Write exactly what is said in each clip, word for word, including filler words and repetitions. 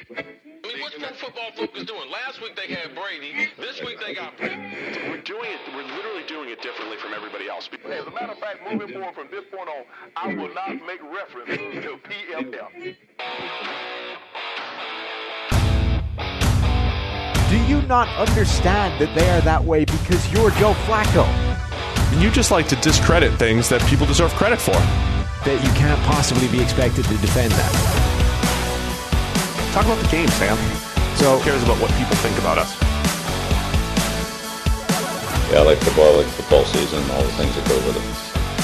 I mean, what's Pro Football Focus doing? Last week they had Brady. This week they got Brady. We're doing it. We're literally doing it differently from everybody else. As a matter of fact, moving forward from this point on, I will not make reference to P F F. Do you not understand that they are that way because you're Joe Flacco? You just like to discredit things that people deserve credit for. That you can't possibly be expected to defend that. Talk about the game, Sam. So who cares about what people think about us? Yeah, I like football, I like football season, all the things that go with it.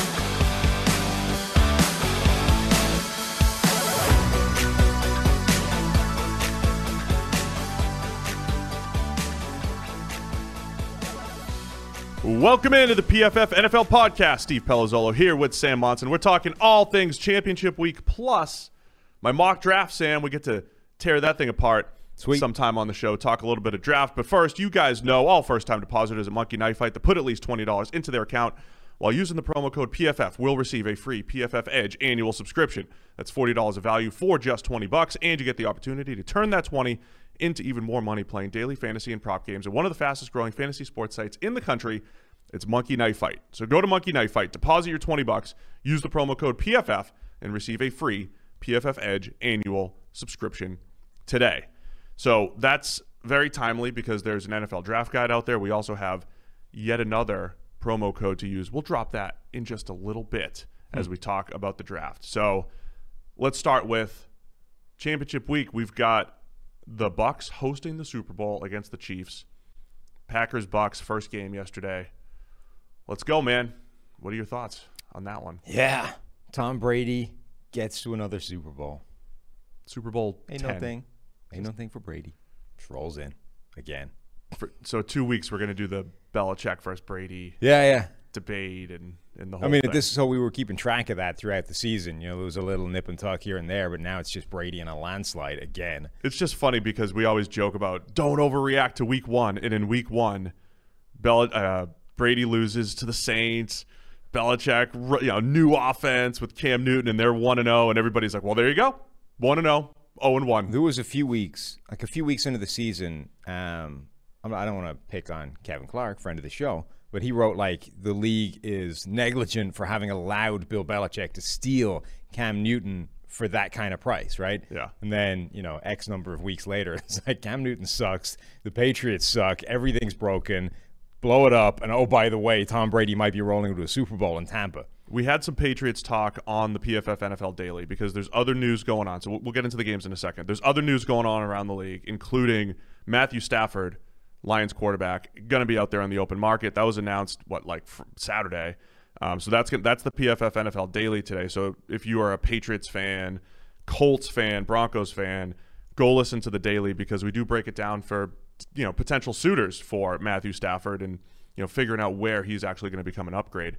Welcome into the P F F N F L podcast. Steve Palazzolo here with Sam Monson. We're talking all things championship week plus my mock draft, Sam. We get to tear that thing apart Sweet. sometime on the show, talk a little bit of draft. But first, you guys know all first-time depositors at Monkey Knife Fight to put at least twenty dollars into their account while using the promo code P F F will receive a free P F F Edge annual subscription. That's forty dollars of value for just twenty bucks, and you get the opportunity to turn that twenty into even more money playing daily fantasy and prop games at one of the fastest growing fantasy sports sites in the country. It's Monkey Knife Fight. So go to Monkey Knife Fight, deposit your twenty bucks, use the promo code P F F, and receive a free P F F Edge annual subscription today. So that's very timely because there's an N F L draft guide out there. We also have yet another promo code to use. We'll drop that in just a little bit as we talk about the draft. So let's start with championship week. We've got the Bucs hosting the Super Bowl against the Chiefs. Packers Bucs first game yesterday. Let's go, man. What are your thoughts on that one? Yeah. Tom Brady gets to another Super Bowl. Super Bowl Ain't ten. no thing. Ain't no thing for Brady. Just rolls in again. For, so two weeks we're going to do the Belichick versus Brady Yeah, yeah. debate and, and the whole I mean, thing. this so we were keeping track of that throughout the season. You know, there was a little nip and tuck here and there, but now it's just Brady in a landslide again. It's just funny because we always joke about don't overreact to week one. And in week one, Bel- uh, Brady loses to the Saints. Belichick, you know, new offense with Cam Newton, and they're one and oh, and everybody's like, well, there you go. one and oh, oh and one. There was a few weeks, like a few weeks into the season, um, I'm not, I don't want to pick on Kevin Clark, friend of the show, but he wrote like the league is negligent for having allowed Bill Belichick to steal Cam Newton for that kind of price, right? Yeah. And then, you know, X number of weeks later, it's like Cam Newton sucks, the Patriots suck, everything's broken, blow it up, and oh, by the way, Tom Brady might be rolling into a Super Bowl in Tampa. We had some Patriots talk on the P F F N F L Daily because there's other news going on. So we'll, we'll get into the games in a second. There's other news going on around the league, including Matthew Stafford, Lions quarterback, going to be out there on the open market. That was announced, what, like Saturday. Um, so that's that's the P F F N F L Daily today. So if you are a Patriots fan, Colts fan, Broncos fan, go listen to the Daily because we do break it down for, you know, potential suitors for Matthew Stafford and, you know, figuring out where he's actually going to become an upgrade.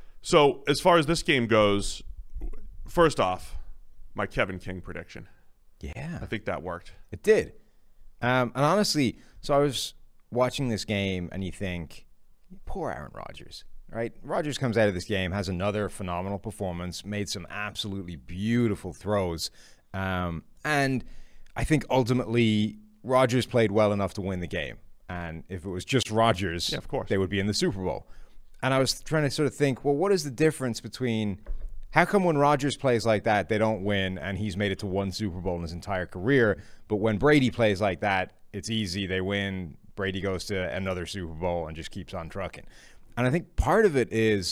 So as far as this game goes, first off, my Kevin King prediction. Yeah. I think that worked. It did. Um, and honestly, so I was watching this game and you think, poor Aaron Rodgers, right? Rodgers comes out of this game, has another phenomenal performance, made some absolutely beautiful throws. Um, and I think ultimately Rodgers played well enough to win the game. And if it was just Rodgers, yeah, of course, they would be in the Super Bowl. And I was trying to sort of think, well, what is the difference between how come when Rodgers plays like that, they don't win and he's made it to one Super Bowl in his entire career, but when Brady plays like that, it's easy, they win, Brady goes to another Super Bowl and just keeps on trucking. And I think part of it is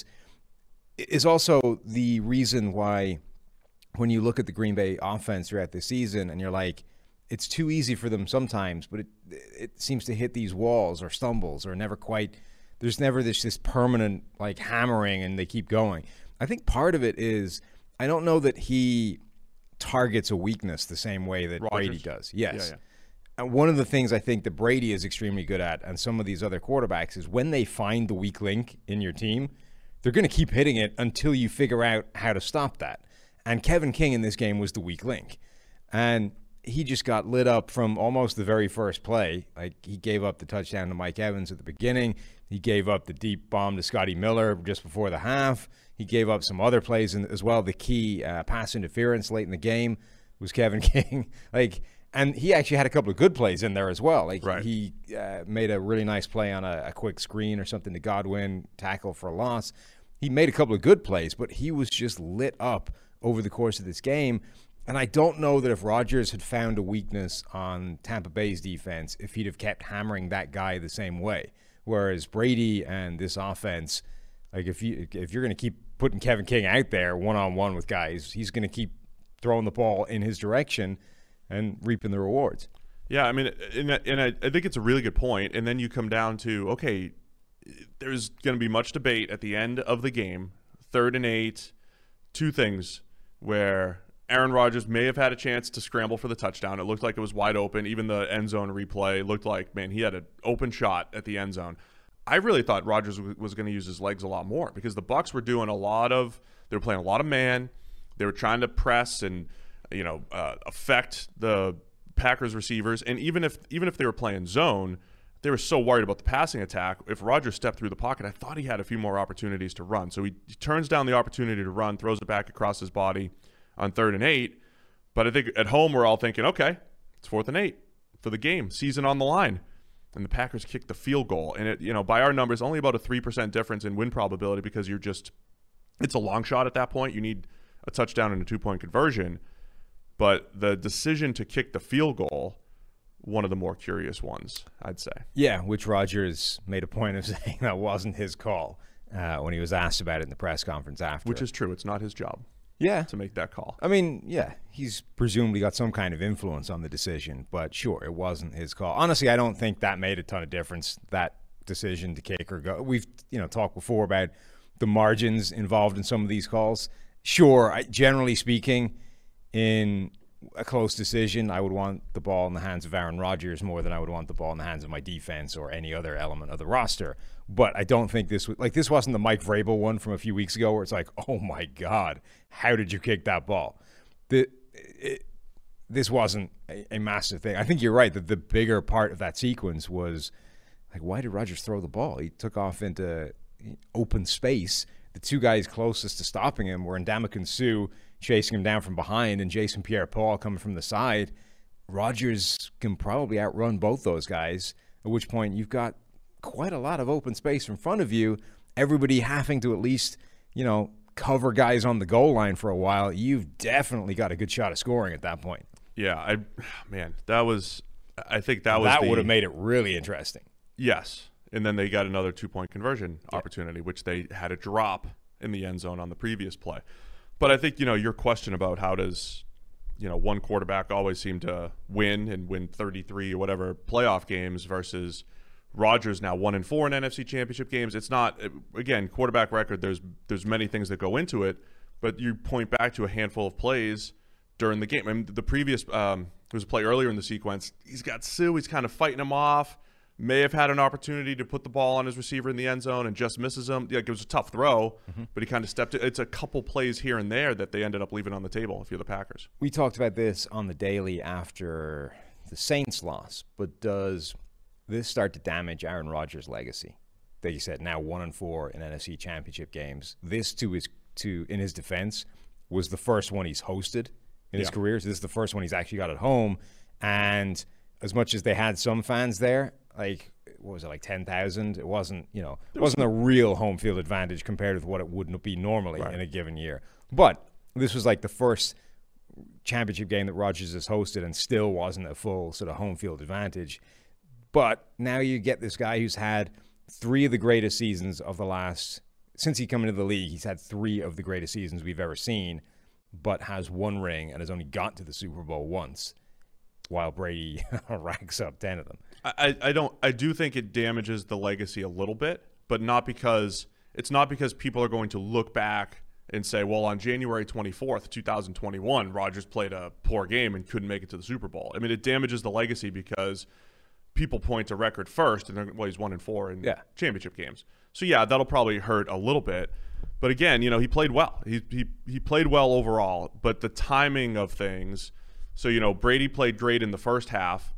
is also the reason why when you look at the Green Bay offense throughout the season and you're like, it's too easy for them sometimes, but it it seems to hit these walls or stumbles or never quite – there's never this this permanent like hammering and they keep going. I think part of it is I don't know that he targets a weakness the same way that Rodgers? Brady does. Yes. Yeah, yeah. And one of the things I think that Brady is extremely good at and some of these other quarterbacks is when they find the weak link in your team, they're going to keep hitting it until you figure out how to stop that. And Kevin King in this game was the weak link. And he just got lit up from almost the very first play. Like he gave up the touchdown to Mike Evans at the beginning. He gave up the deep bomb to Scotty Miller just before the half. He gave up some other plays in, as well. The key uh, pass interference late in the game was Kevin King. Like, And he actually had a couple of good plays in there as well. Like Right. he uh, made a really nice play on a, a quick screen or something to Godwin, tackle for a loss. He made a couple of good plays, but he was just lit up over the course of this game. And I don't know that if Rodgers had found a weakness on Tampa Bay's defense, if he'd have kept hammering that guy the same way. Whereas Brady and this offense, like if you if you're going to keep putting Kevin King out there one-on-one with guys, he's going to keep throwing the ball in his direction and reaping the rewards. Yeah, I mean, and, and I, I think it's a really good point. And then you come down to, okay, there's going to be much debate at the end of the game, third and eight, two things where Aaron Rodgers may have had a chance to scramble for the touchdown. It looked like it was wide open. Even the end zone replay looked like, man, he had an open shot at the end zone. I really thought Rodgers was going to use his legs a lot more because the Bucs were doing a lot of, they were playing a lot of man. They were trying to press and, you know, uh, affect the Packers receivers. And even if even if they were playing zone, they were so worried about the passing attack. If Rodgers stepped through the pocket, I thought he had a few more opportunities to run. So he, he turns down the opportunity to run, throws it back across his body on third and eight. But I think at home we're all thinking, okay, it's fourth and eight for the game, season on the line. And the Packers kicked the field goal. And, it, you know, by our numbers, only about a three percent difference in win probability because you're just – it's a long shot at that point. You need a touchdown and a two-point conversion. But the decision to kick the field goal, one of the more curious ones, I'd say. Yeah, which Rodgers made a point of saying that wasn't his call uh, when he was asked about it in the press conference after. Which is true. It's not his job. Yeah. To make that call. I mean, yeah, he's presumably got some kind of influence on the decision, but sure, it wasn't his call. Honestly, I don't think that made a ton of difference, that decision to kick or go. We've, you know, talked before about the margins involved in some of these calls. Sure, I, generally speaking, in a close decision, I would want the ball in the hands of Aaron Rodgers more than I would want the ball in the hands of my defense or any other element of the roster. But I don't think this was like this wasn't the Mike Vrabel one from a few weeks ago where it's like, oh my God, how did you kick that ball? The it, this wasn't a, a massive thing. I think you're right that the bigger part of that sequence was like, why did Rodgers throw the ball? He took off into open space. The two guys closest to stopping him were Ndamukong Suh chasing him down from behind and Jason Pierre-Paul coming from the side. Rodgers can probably outrun both those guys, at which point you've got quite a lot of open space in front of you. Everybody having to at least, you know, cover guys on the goal line for a while. You've definitely got a good shot of scoring at that point. Yeah, I man, that was I think that was That the, would have made it really interesting. Yes. And then they got another two-point conversion yeah. opportunity, which they had a drop in the end zone on the previous play. But I think, you know, your question about how does, you know, one quarterback always seem to win and win thirty-three or whatever playoff games versus Rodgers now one and four in N F C Championship games. It's not, again, quarterback record, there's there's many things that go into it, but you point back to a handful of plays during the game. I mean, the previous, um, there was a play earlier in the sequence. He's got Suh, he's kind of fighting him off. May have had an opportunity to put the ball on his receiver in the end zone and just misses him. Like, it was a tough throw, mm-hmm. but he kind of stepped it. It's a couple plays here and there that they ended up leaving on the table if you're the Packers. We talked about this on the daily after the Saints loss, but does this start to damage Aaron Rodgers' legacy? That you said now one and four in N F C Championship games. This, to his to in his defense, was the first one he's hosted in his yeah. career. So this is the first one he's actually got at home. And as much as they had some fans there, like, what was it, like ten thousand? It wasn't, you know, it wasn't a real home field advantage compared with what it would be normally right. in a given year. But this was like the first championship game that Rodgers has hosted and still wasn't a full sort of home field advantage. But now you get this guy who's had three of the greatest seasons of the last, since he came into the league, he's had three of the greatest seasons we've ever seen, but has one ring and has only got to the Super Bowl once, while Brady racks up ten of them. I, I don't I do think it damages the legacy a little bit, but not because it's not because people are going to look back and say, well, on January twenty-fourth, two thousand twenty-one, Rodgers played a poor game and couldn't make it to the Super Bowl. I mean, it damages the legacy because people point to record first, and well, he's one and four in yeah. championship games. So yeah, that'll probably hurt a little bit. But again, you know, he played well. He he he played well overall, but the timing of things. So, you know, Brady played great in the first half.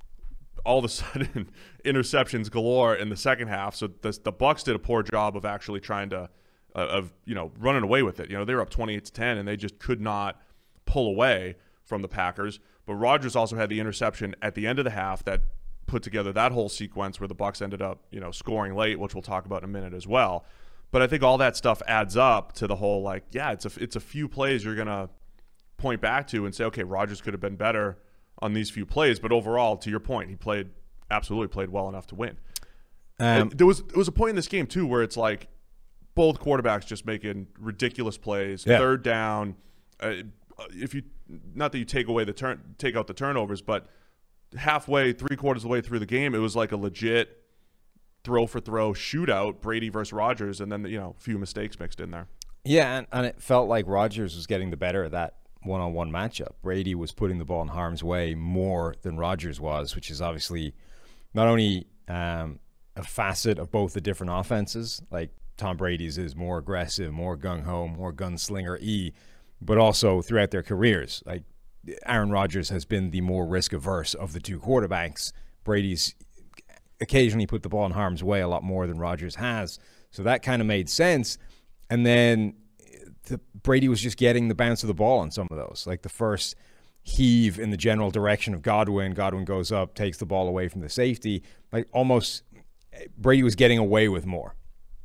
All of a sudden, interceptions galore in the second half. So the, the Bucs did a poor job of actually trying to, uh, of you know, running away with it. You know, they were up twenty-eight to ten, and they just could not pull away from the Packers. But But Rodgers also had the interception at the end of the half that put together that whole sequence where the Bucs ended up, you know, scoring late, which we'll talk about in a minute as well. But I think all that stuff adds up to the whole, like, yeah, it's a it's a few plays you're gonna point back to and say, okay, Rodgers could have been better on these few plays, but overall, to your point, he played absolutely played well enough to win. Um, there was there was a point in this game too where it's like both quarterbacks just making ridiculous plays, yeah. third down. Uh, if you not that you take away the turn, take out the turnovers, but halfway, three quarters of the way through the game, it was like a legit throw for throw shootout, Brady versus Rodgers, and then you know a few mistakes mixed in there. Yeah, and, and it felt like Rodgers was getting the better of that one-on-one matchup. Brady was putting the ball in harm's way more than Rodgers was, which is obviously not only um, a facet of both the different offenses, like Tom Brady's is more aggressive, more gung-ho, more gunslinger-y, but also throughout their careers. Like Aaron Rodgers has been the more risk-averse of the two quarterbacks. Brady's occasionally put the ball in harm's way a lot more than Rodgers has, so that kind of made sense. And then the, Brady was just getting the bounce of the ball on some of those. Like the first heave in the general direction of Godwin, Godwin goes up, takes the ball away from the safety. Like almost Brady was getting away with more.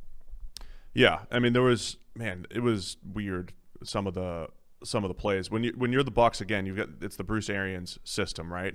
Yeah, I mean there was man, it was weird some of the some of the plays. When you when you're the Bucs again, you've got it's the Bruce Arians system, right?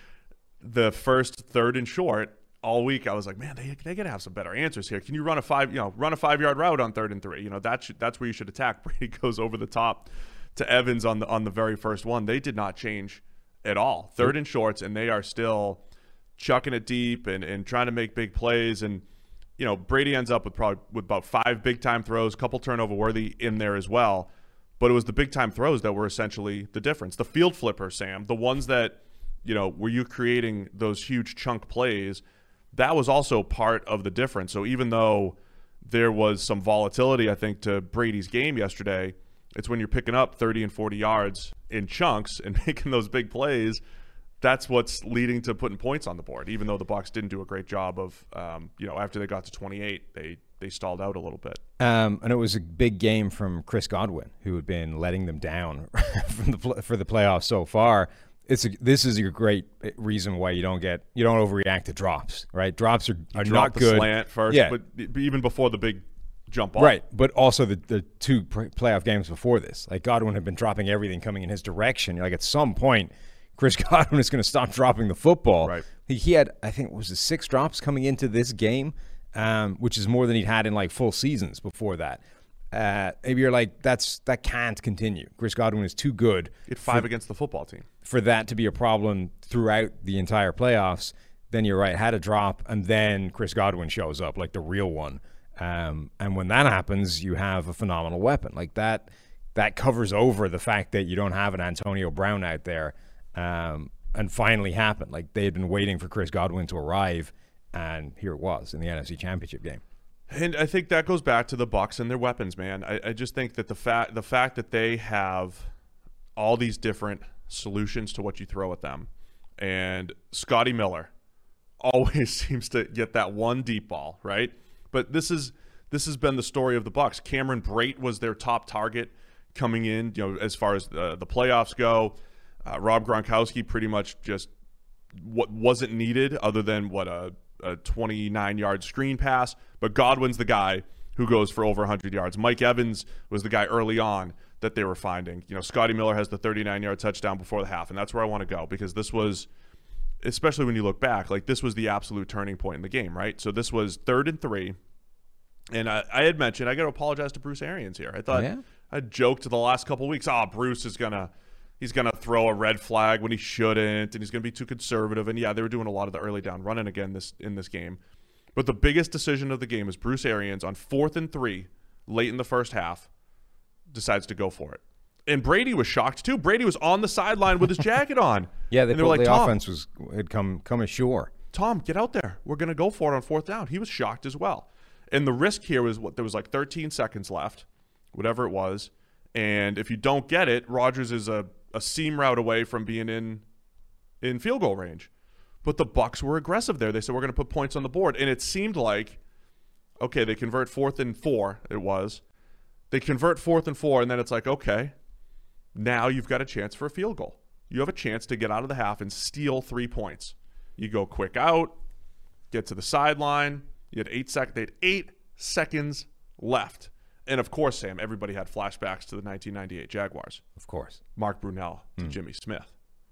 The first third and short all week, I was like, man, they they gotta have some better answers here. Can you run a five, you know, run a five yard route on third and three? You know, that should, that's where you should attack. Brady goes over the top to Evans on the on the very first one. They did not change at all. Third and shorts, and they are still chucking it deep and, and trying to make big plays. And you know, Brady ends up with probably with about five big time throws, couple turnover worthy in there as well. But it was the big time throws that were essentially the difference. The field flipper, Sam, the ones that, you know, were you creating those huge chunk plays. That was also part of the difference. So even though there was some volatility, I think, to Brady's game yesterday, it's when you're picking up thirty and forty yards in chunks and making those big plays, that's what's leading to putting points on the board. Even though the Bucs didn't do a great job of, um, you know, after they got to twenty-eight, they they stalled out a little bit. Um, and it was a big game from Chris Godwin, who had been letting them down from the for the playoffs so far. It's a, this is a great reason why you don't get you don't overreact to drops, right? Drops are, are not the good. Slant first, yeah. but even before the big jump off, right? But also the the two playoff games before this, like Godwin had been dropping everything coming in his direction. Like at some point, Chris Godwin is going to stop dropping the football. Right? He, he had, I think, it was the six drops coming into this game, um, which is more than he'd had in like full seasons before that. Uh, maybe you're like, that's that can't continue. Chris Godwin is too good. He had five for, against the football team. For that to be a problem throughout the entire playoffs, then you're right, had a drop, and then Chris Godwin shows up, like the real one. Um, and when that happens, you have a phenomenal weapon. Like that, that covers over the fact that you don't have an Antonio Brown out there. Um, and finally happened. Like they had been waiting for Chris Godwin to arrive, and here it was in the N F C Championship game. And I think that goes back to the Bucs and their weapons, man. I, I just think that the fact the fact that they have all these different solutions to what you throw at them, and Scotty Miller always seems to get that one deep ball, right? But this is this has been the story of the Bucs. Cameron Brate was their top target coming in, you know, as far as the, the playoffs go. Uh, Rob Gronkowski pretty much just what wasn't needed other than what a a twenty-nine yard screen pass, but Godwin's the guy who goes for over one hundred yards. Mike Evans was the guy early on that they were finding. You know, Scotty Miller has the thirty-nine yard touchdown before the half, and that's where I want to go, because this was, especially when you look back, like this was the absolute turning point in the game, right? So this was third and three, and I, I had mentioned, I got to apologize to Bruce Arians here. I thought, yeah. I joked the last couple of weeks, oh, Bruce is going to, he's going to throw a red flag when he shouldn't, and he's going to be too conservative. And yeah, they were doing a lot of the early down running again this in this game. But the biggest decision of the game is Bruce Arians on fourth and three, late in the first half, decides to go for it. And Brady was shocked too. Brady was on the sideline with his jacket on. Yeah, they, and they were like, the Tom, offense was had come come ashore. Tom, get out there. We're going to go for it on fourth down. He was shocked as well. And the risk here was what there was like thirteen seconds left, whatever it was. And if you don't get it, Rodgers is a a seam route away from being in in field goal range. But the Bucs were aggressive there. They said, we're going to put points on the board. And it seemed like, okay, they convert fourth and four, it was. They convert fourth and four, and then it's like, okay, now you've got a chance for a field goal. you have a chance to get out of the half and steal three points. You go quick out, get to the sideline. You had eight sec- they had eight seconds left. And of course, Sam, everybody had flashbacks to the nineteen ninety-eight Jaguars. Of course. Mark Brunell to Mm. Jimmy Smith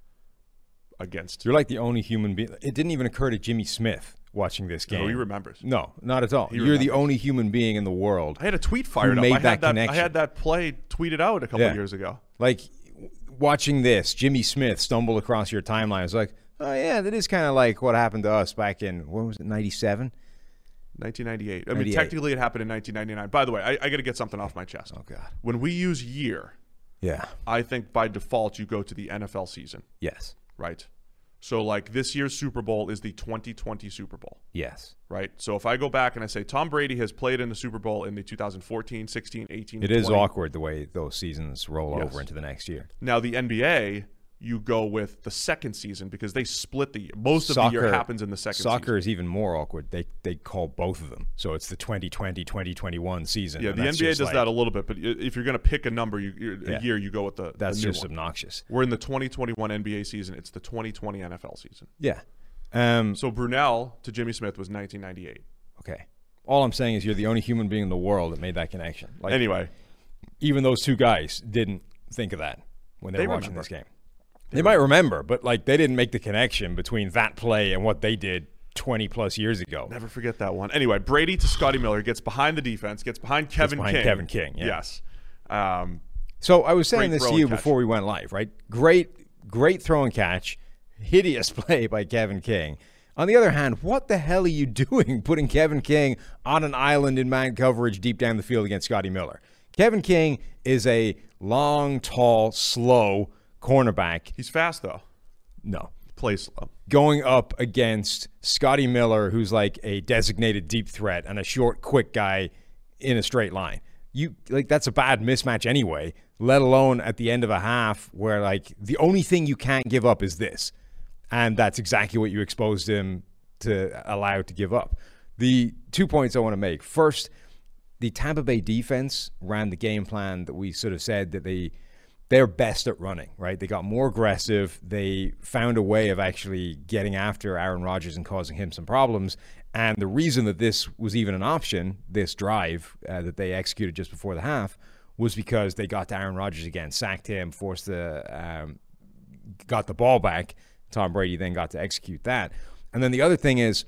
against. You're like the only human being. It didn't even occur to Jimmy Smith watching this game. No, he remembers. No, not at all. He You're remembers. the only human being in the world. I had a tweet fired up. made I had that that, I connection. had that play tweeted out a couple Yeah. of years ago. Like, watching this, Jimmy Smith stumble across your timeline. It's like, oh, yeah, that is kind of like what happened to us back in, what was it, ninety-seven? nineteen ninety-eight. I mean, ninety-eight. technically it happened in nineteen ninety-nine. By the way, I, I got to get something off my chest. Oh, God. When we use year, Yeah. I think by default you go to the N F L season, Yes. right? So, like, this year's Super Bowl is the twenty twenty Super Bowl, Yes. right? So if I go back and I say Tom Brady has played in the Super Bowl in the two thousand fourteen, sixteen, eighteen, It is twenty. awkward the way those seasons roll Yes. over into the next year. Now, the N B A, you go with the second season because they split the most of the year happens in the second Soccer season. is even more awkward. They they call both of them. So it's the twenty twenty, twenty twenty-one season. Yeah, and the N that's B A just does like- that a little bit, but if you're going to pick a number, you, you're- Yeah. a year, you go with the, That's the new just one. obnoxious. We're in the twenty twenty-one N B A season. It's the twenty twenty N F L season. Yeah. Um, So Brunell to Jimmy Smith was nineteen ninety-eight. okay. All I'm saying is you're the only human being in the world that made that connection. Like, Anyway, even those two guys didn't think of that when they, They were watching remember. this game. They, might remember, but like they didn't make the connection between that play and what they did twenty plus years ago. never forget that one. Anyway, Brady to Scotty Miller gets behind the defense, gets behind Kevin behind King. Kevin King, yeah. Yes. Um, So I was saying Great this throw to and you catch. before we went live, right? Great, great throw and catch, hideous play by Kevin King. On the other hand, what the hell are you doing putting Kevin King on an island in man coverage deep down the field against Scotty Miller? Kevin King is a long, tall, slow cornerback. he's fast, though. No. Plays slow. Going up against Scotty Miller, who's like a designated deep threat and a short, quick guy in a straight line. You like that's a bad mismatch anyway, let alone at the end of a half where like the only thing you can't give up is this. And that's exactly what you exposed him to allow to give up. The two points I want to make. First, the Tampa Bay defense ran the game plan that we sort of said that they they're best at running, right? They got more aggressive. They found a way of actually getting after Aaron Rodgers and causing him some problems. And the reason that this was even an option, this drive uh, that they executed just before the half, was because they got to Aaron Rodgers again, sacked him, forced the, um, got the ball back. Tom Brady then got to execute that. And then the other thing is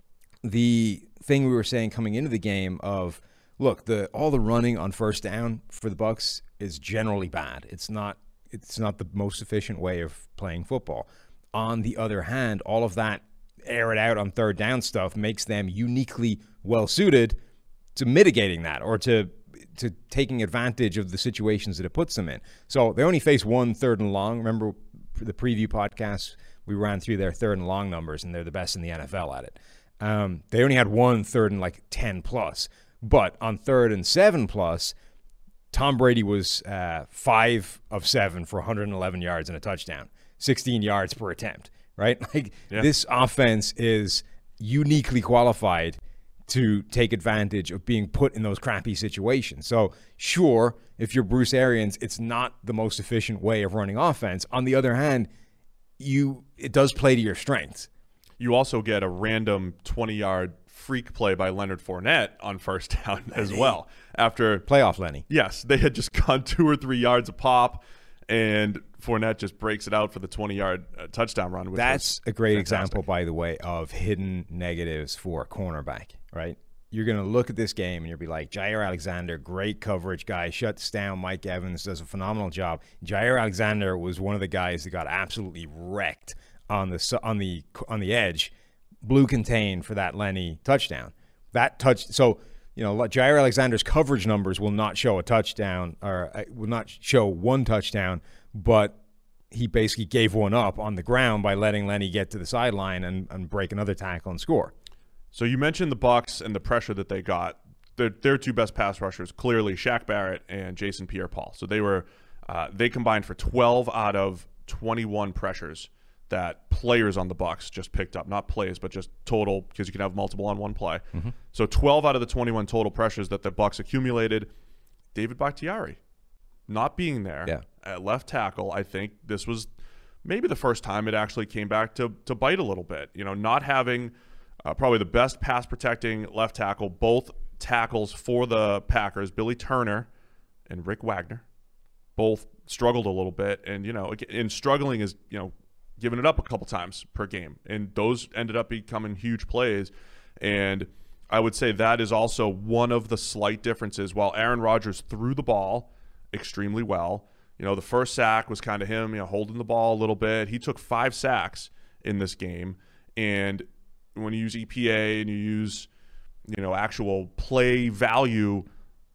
the thing we were saying coming into the game of, look, the all the running on first down for the Bucs is generally bad. It's not it's not the most efficient way of playing football. On the other hand, all of that air it out on third down stuff makes them uniquely well suited to mitigating that or to to taking advantage of the situations that it puts them in. So they only face one third and long. Remember the preview podcast, we ran through their third and long numbers, and they're the best in the N F L at it. Um, they only had one third and like ten plus. But on third and seven plus, Tom Brady was uh, five of seven for one hundred eleven yards and a touchdown, sixteen yards per attempt, right? Like Yeah. This offense is uniquely qualified to take advantage of being put in those crappy situations. So sure, if you're Bruce Arians, it's not the most efficient way of running offense. On the other hand, you it does play to your strengths. You also get a random twenty-yard freak play by Leonard Fournette on first down as well. After Playoff Lenny. Yes, they had just gone two or three yards a pop, and Fournette just breaks it out for the twenty-yard uh, touchdown run. Which That's was a great fantastic. example, by the way, of hidden negatives for a cornerback, right? You're going to look at this game and you'll be like, Jair Alexander, great coverage guy, shuts down Mike Evans, does a phenomenal job. Jair Alexander was one of the guys that got absolutely wrecked on the on the on the edge, blue contained for that Lenny touchdown. That touch, so you know, Jair Alexander's coverage numbers will not show a touchdown, or uh, will not show one touchdown, but he basically gave one up on the ground by letting Lenny get to the sideline and, and break another tackle and score. So you mentioned the Bucs and the pressure that they got. Their, their two best pass rushers, clearly Shaq Barrett and Jason Pierre-Paul. So they were uh, they combined for twelve out of twenty-one pressures that players on the Bucs just picked up. Not plays, but just total, because you can have multiple on one play. Mm-hmm. So twelve out of the twenty-one total pressures that the Bucs accumulated, David Bakhtiari not being there Yeah. at left tackle. I think this was maybe the first time it actually came back to to bite a little bit. You know, not having uh, probably the best pass protecting left tackle, both tackles for the Packers, Billy Turner and Rick Wagner, both struggled a little bit. And, you know, and struggling is, you know, giving it up a couple times per game. And those ended up becoming huge plays. And I would say that is also one of the slight differences. While Aaron Rodgers threw the ball extremely well, you know, the first sack was kind of him, you know, holding the ball a little bit. He took five sacks in this game. And when you use E P A and you use, you know, actual play value,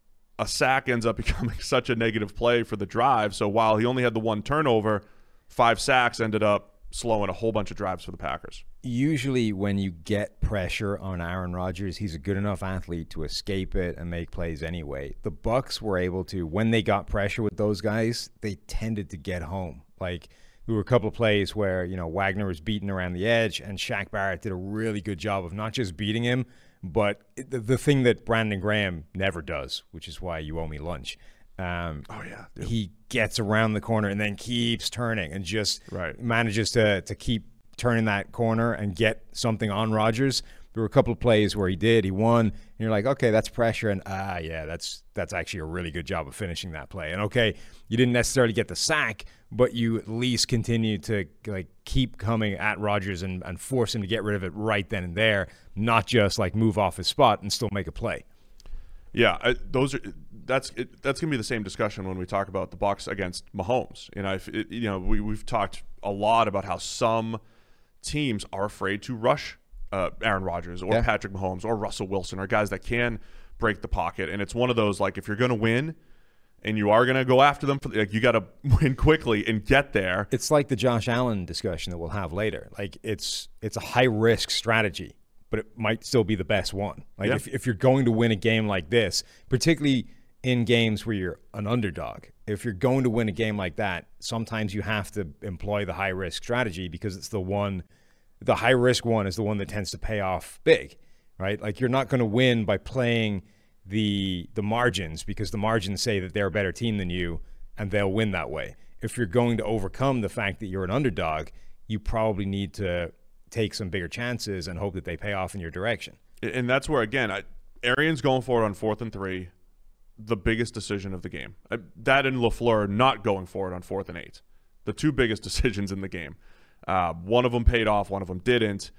a sack ends up becoming such a negative play for the drive. So while he only had the one turnover, five sacks ended up slowing a whole bunch of drives for the Packers. Usually when you get pressure on Aaron Rodgers, he's a good enough athlete to escape it and make plays anyway. The Bucs were able to, when they got pressure with those guys, they tended to get home. Like, there were a couple of plays where, you know, Wagner was beaten around the edge, and Shaq Barrett did a really good job of not just beating him, but the, the thing that Brandon Graham never does, which is why you owe me lunch. Um, oh, yeah. Dude. He gets around the corner and then keeps turning and just right. manages to to keep turning that corner and get something on Rodgers. There were a couple of plays where he did. He won, and you're like, okay, that's pressure, and ah, yeah, that's that's actually a really good job of finishing that play. And okay, you didn't necessarily get the sack, but you at least continued to like keep coming at Rodgers and, and force him to get rid of it right then and there, not just like move off his spot and still make a play. Yeah, I, those are that's it, that's gonna be the same discussion when we talk about the Bucs against Mahomes. You know, if it, you know, we we've talked a lot about how some teams are afraid to rush uh, Aaron Rodgers or yeah. Patrick Mahomes or Russell Wilson, or guys that can break the pocket. And it's one of those, like, if you're gonna win and you are gonna go after them, for, like, you got to win quickly and get there. It's like the Josh Allen discussion that we'll have later. Like, it's it's a high risk strategy, but it might still be the best one. Like, yeah. if, if you're going to win a game like this, particularly in games where you're an underdog, if you're going to win a game like that, sometimes you have to employ the high-risk strategy because it's the one, the high-risk one is the one that tends to pay off big, right? Like, you're not going to win by playing the the margins because the margins say that they're a better team than you and they'll win that way. If you're going to overcome the fact that you're an underdog, you probably need to take some bigger chances and hope that they pay off in your direction. And that's where, again, I, Arians going forward on fourth and three, the biggest decision of the game. I, that and LaFleur not going forward on fourth and eight, the two biggest decisions in the game. Uh, one of them paid off, one of them didn't.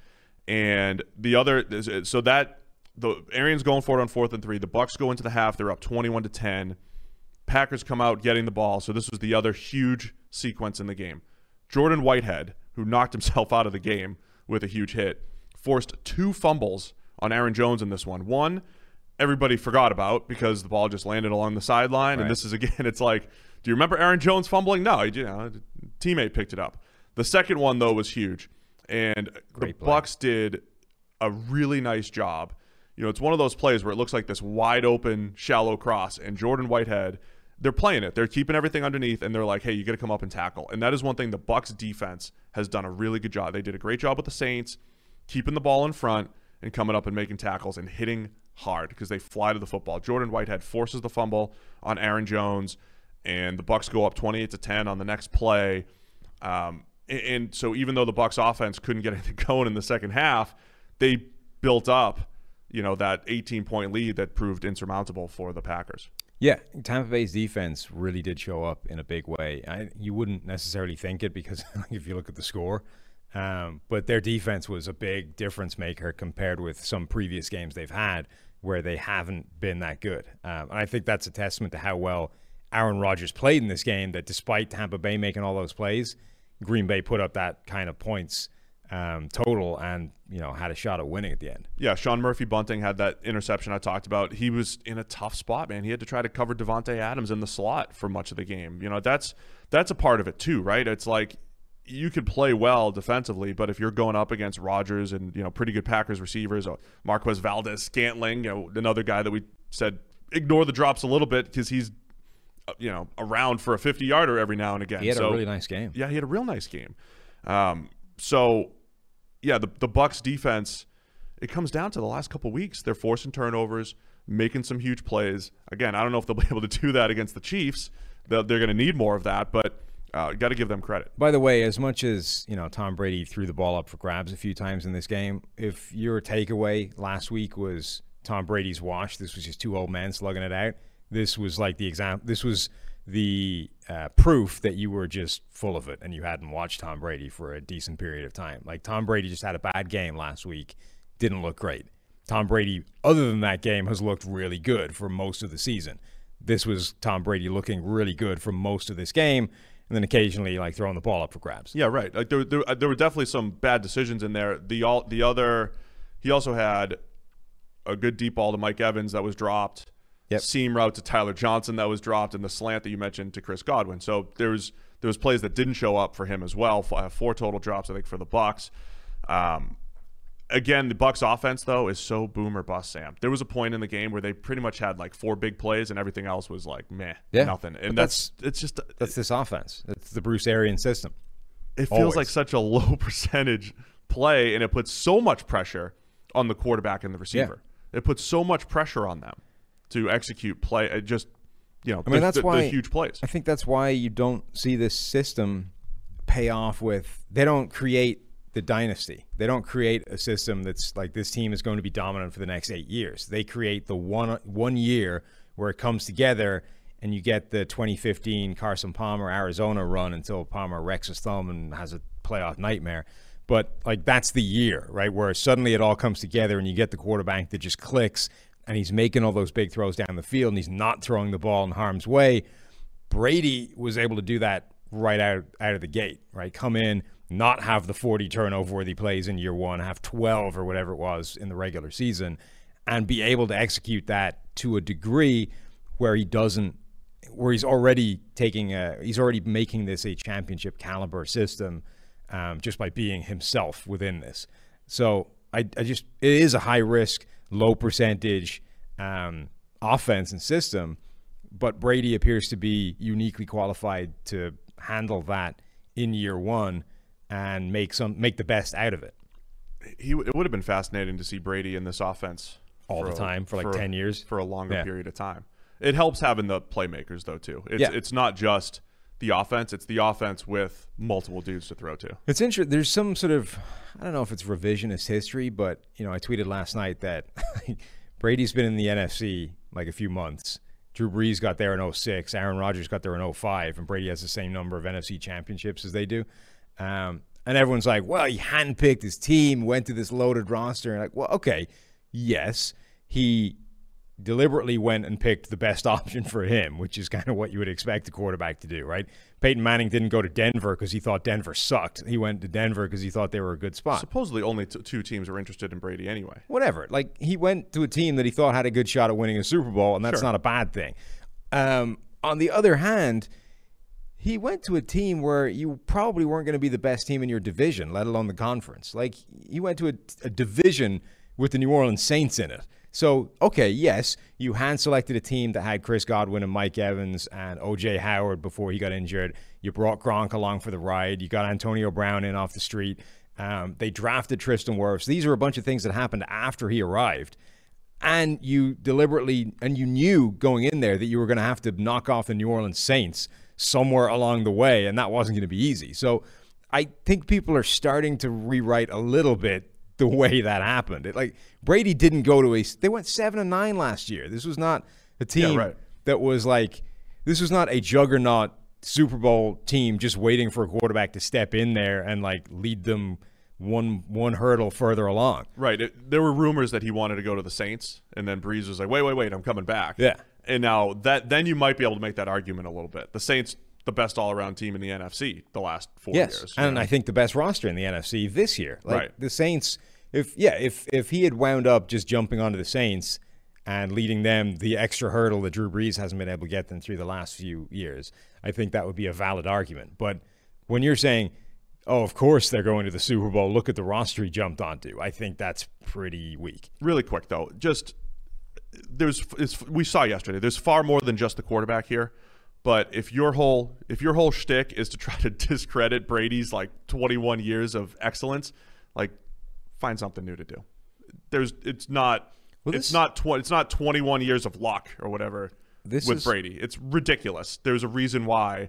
And the other, so that, the Arians going forward on fourth and three, the Bucs go into the half, they're up twenty-one to ten. Packers come out getting the ball, so this was the other huge sequence in the game. Jordan Whitehead, who knocked himself out of the game with a huge hit, forced two fumbles on Aaron Jones in this one. One, everybody forgot about because the ball just landed along the sideline. Right. And this is, again, it's like, do you remember Aaron Jones fumbling? No, he, you know, a teammate picked it up. The second one, though, was huge. And Great the play. Bucs did a really nice job. You know, it's one of those plays where it looks like this wide open, shallow cross, and Jordan Whitehead, they're playing it. They're keeping everything underneath, and they're like, hey, you got to come up and tackle. And that is one thing the Bucs defense has done a really good job. They did a great job with the Saints, keeping the ball in front and coming up and making tackles and hitting hard because they fly to the football. Jordan Whitehead forces the fumble on Aaron Jones, and the Bucs go up twenty-eight to ten on the next play. Um, and, and so even though the Bucs offense couldn't get anything going in the second half, they built up, you know, that eighteen-point lead that proved insurmountable for the Packers. Yeah, Tampa Bay's defense really did show up in a big way. I, you wouldn't necessarily think it because if you look at the score, um, but their defense was a big difference maker compared with some previous games they've had where they haven't been that good. Um, and I think that's a testament to how well Aaron Rodgers played in this game, that despite Tampa Bay making all those plays, Green Bay put up that kind of points Um, total and, you know, had a shot at winning at the end. Yeah, Sean Murphy-Bunting had that interception I talked about. He was in a tough spot, man. He had to try to cover Devontae Adams in the slot for much of the game. You know, that's that's a part of it too, right? It's like you could play well defensively, but if you're going up against Rodgers and, you know, pretty good Packers receivers, or Marquez Valdes-Scantling, you know, another guy that we said ignore the drops a little bit because he's, you know, around for a fifty-yarder every now and again. He had so, a really nice game. Yeah, he had a real nice game. Um, so... Yeah, the the Bucs defense, it comes down to the last couple of weeks. They're forcing turnovers, making some huge plays. Again, I don't know if they'll be able to do that against the Chiefs. They're, they're going to need more of that. But Uh, got to give them credit. By the way, as much as, you know, Tom Brady threw the ball up for grabs a few times in this game, if your takeaway last week was Tom Brady's wash, this was just two old men slugging it out, this was like the example, this was the uh, proof that you were just full of it and you hadn't watched Tom Brady for a decent period of time. Like, Tom Brady just had a bad game last week, didn't look great. Tom Brady, other than that game, has looked really good for most of the season. This was Tom Brady looking really good for most of this game, and then occasionally like throwing the ball up for grabs. Yeah, right. Like there, there, there were definitely some bad decisions in there. The all, the other, he also had a good deep ball to Mike Evans that was dropped. Yep. Seam route to Tyler Johnson that was dropped, and the slant that you mentioned to Chris Godwin. So there was there was plays that didn't show up for him as well. Four total drops, I think, for the Bucs. Um, again, the Bucs offense though is so boom or bust, Sam. There was a point in the game where they pretty much had like four big plays, and everything else was like meh, yeah. nothing. And But that's, that's it's just that's this offense. It's the Bruce Arians system. It feels Always. like such a low percentage play, and it puts so much pressure on the quarterback and the receiver. Yeah. It puts so much pressure on them to execute play. It just, you know, I mean, the, that's the, why the huge plays. I think that's why you don't see this system pay off with. They don't create the dynasty. They don't create a system that's like this team is going to be dominant for the next eight years. They create the one one year where it comes together, and you get the twenty fifteen Carson Palmer Arizona run until Palmer wrecks his thumb and has a playoff nightmare. But like that's the year, right, where suddenly it all comes together, and you get the quarterback that just clicks, and he's making all those big throws down the field, and he's not throwing the ball in harm's way. Brady was able to do that right out, out of the gate, right? Come in, not have the forty turnover-worthy plays in year one, have twelve or whatever it was in the regular season, and be able to execute that to a degree where he doesn't, where he's already taking a, he's already making this a championship caliber system um, just by being himself within this. So I, I just, it is a high risk, low percentage um, offense and system, but Brady appears to be uniquely qualified to handle that in year one and make some make the best out of it. He it would have been fascinating to see Brady in this offense all the time for like for, ten years for a longer yeah. period of time. It helps having the playmakers though too. It's yeah. it's not just the offense; it's the offense with multiple dudes to throw to. It's interesting. There's some sort of, I don't know if it's revisionist history, but you know, I tweeted last night that Brady's been in the N F C like a few months. Drew Brees got there in oh six. Aaron Rodgers got there in oh five, and Brady has the same number of N F C championships as they do. Um, and everyone's like, well, he handpicked his team, went to this loaded roster. And like, well, okay, yes, he deliberately went and picked the best option for him, which is kind of what you would expect a quarterback to do, right? Peyton Manning didn't go to Denver because he thought Denver sucked. He went to Denver because he thought they were a good spot. Supposedly only t- two teams were interested in Brady anyway. Whatever. Like, he went to a team that he thought had a good shot at winning a Super Bowl, and that's Sure. not a bad thing. Um, on the other hand, he went to a team where you probably weren't going to be the best team in your division, let alone the conference. Like, he went to a, a division with the New Orleans Saints in it. So, okay, yes, you hand-selected a team that had Chris Godwin and Mike Evans and O J Howard before he got injured. You brought Gronk along for the ride. You got Antonio Brown in off the street. Um, they drafted Tristan Wirfs. These are a bunch of things that happened after he arrived. And you deliberately, and you knew going in there that you were going to have to knock off the New Orleans Saints somewhere along the way, and that wasn't going to be easy. So I think people are starting to rewrite a little bit the way that happened. It, like, Brady didn't go to a, they went seven and nine last year. This was not a team Yeah, right. that was like, this was not a juggernaut Super Bowl team just waiting for a quarterback to step in there and like lead them one one hurdle further along. Right. It, there were rumors that he wanted to go to the Saints, and then Breeze was like, wait, wait, wait, I'm coming back. Yeah. And now that then you might be able to make that argument a little bit. The Saints, the best all-around team in the N F C the last four yes. years. And know? I think the best roster in the N F C this year. Like, Right. the Saints, if yeah, if if he had wound up just jumping onto the Saints and leading them the extra hurdle that Drew Brees hasn't been able to get them through the last few years, I think that would be a valid argument. But when you're saying, oh, of course they're going to the Super Bowl, look at the roster he jumped onto, I think that's pretty weak. Really quick, though, just there's it's, we saw yesterday, there's far more than just the quarterback here. But if your whole if your whole shtick is to try to discredit Brady's like twenty-one years of excellence, like find something new to do. There's it's not well, it's this, not tw- it's not twenty-one years of luck or whatever this with is, Brady. It's ridiculous. There's a reason why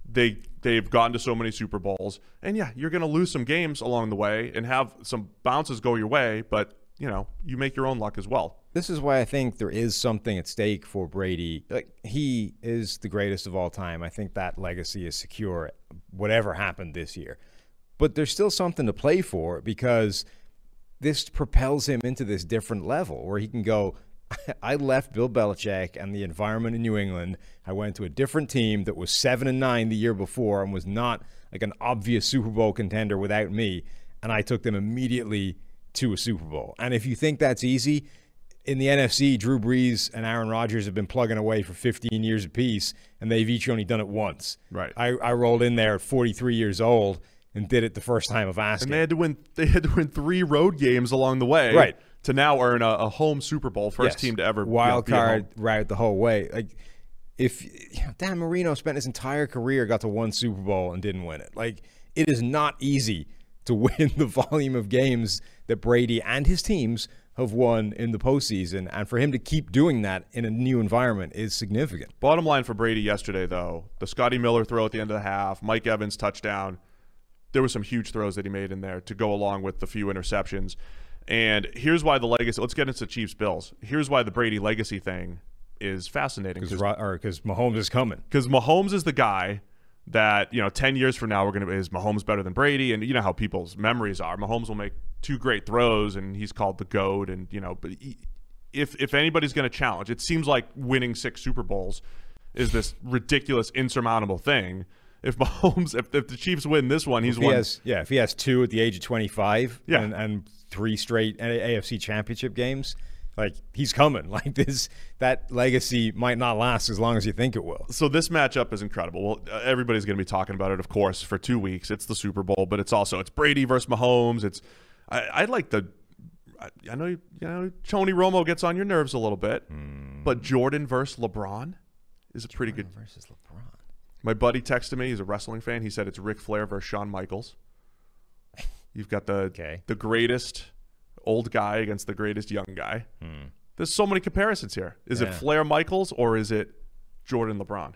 they they've gotten to so many Super Bowls, and yeah, you're going to lose some games along the way and have some bounces go your way, but you know, you make your own luck as well. This is why I think there is something at stake for Brady. Like, he is the greatest of all time. I think that legacy is secure, whatever happened this year. But there's still something to play for, because this propels him into this different level where he can go, I left Bill Belichick and the environment in New England. I went to a different team that was seven and nine the year before and was not like an obvious Super Bowl contender without me, and I took them immediately to a Super Bowl. And if you think that's easy, in the N F C, Drew Brees and Aaron Rodgers have been plugging away for fifteen years apiece, and they've each only done it once. Right. I, I rolled in there at forty-three years old and did it the first time of asking. And they had to win. They had to win three road games along the way, right, to now earn a, a home Super Bowl, first yes. team to ever wild you know, card route the whole way. Like, if you know, Dan Marino spent his entire career, got to one Super Bowl and didn't win it. Like, it is not easy to win the volume of games that Brady and his teams have won in the postseason, and for him to keep doing that in a new environment is significant. Bottom line for Brady yesterday, though, the Scotty Miller throw at the end of the half, Mike Evans touchdown, there were some huge throws that he made in there to go along with the few interceptions. And here's why the legacy, let's get into Chiefs-Bills. Here's why the Brady legacy thing is fascinating. Because Mahomes is coming. Because Mahomes is the guy that, you know, ten years from now, we're going to, is Mahomes better than Brady? And you know how people's memories are. Mahomes will make two great throws, and he's called the GOAT. And, you know, but he, if, if anybody's going to challenge, it seems like winning six Super Bowls is this ridiculous, insurmountable thing. If Mahomes, if, if the Chiefs win this one, he's if he won. Has, yeah, if he has two at the age of twenty-five, yeah. and, and three straight A F C championship games, like, he's coming. Like, this, that legacy might not last as long as you think it will. So this matchup is incredible. Well, everybody's going to be talking about it, of course, for two weeks. It's the Super Bowl, but it's also, it's Brady versus Mahomes. It's, I, I like the, I, I know, you know, Tony Romo gets on your nerves a little bit, mm. but Jordan versus LeBron is a pretty Jordan good. versus LeBron. My buddy texted me. He's a wrestling fan. He said it's Ric Flair versus Shawn Michaels. You've got the okay. the greatest old guy against the greatest young guy. Hmm. There's so many comparisons here. Is yeah. it Flair Michaels or is it Jordan LeBron?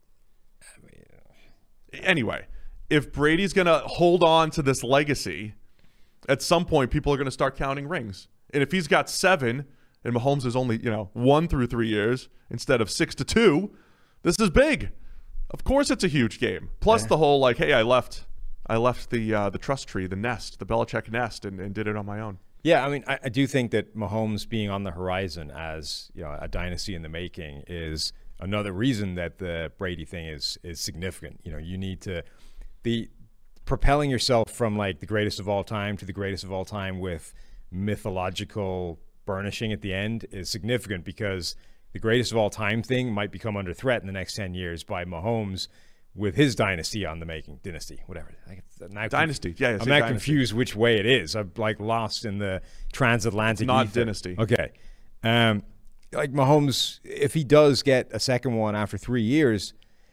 I mean, anyway, if Brady's going to hold on to this legacy, at some point people are going to start counting rings. And if he's got seven and Mahomes is only, you know, one through three years instead of six to two, this is big. Of course it's a huge game. Plus yeah. the whole, like, hey, I left I left the uh, the trust tree, the nest, the Belichick nest, and, and did it on my own. Yeah, I mean, I, I do think that Mahomes being on the horizon as, you know, a dynasty in the making is another reason that the Brady thing is is significant. You know, you need to the propelling yourself from like the greatest of all time to the greatest of all time with mythological burnishing at the end is significant, because the greatest of all time thing might become under threat in the next ten years by Mahomes with his dynasty on the making, dynasty, whatever. Now dynasty, yeah. I'm not dynasty. confused which way it is. I'm like lost in the transatlantic. Not ether. dynasty. Okay, um, like Mahomes, if he does get a second one after three years,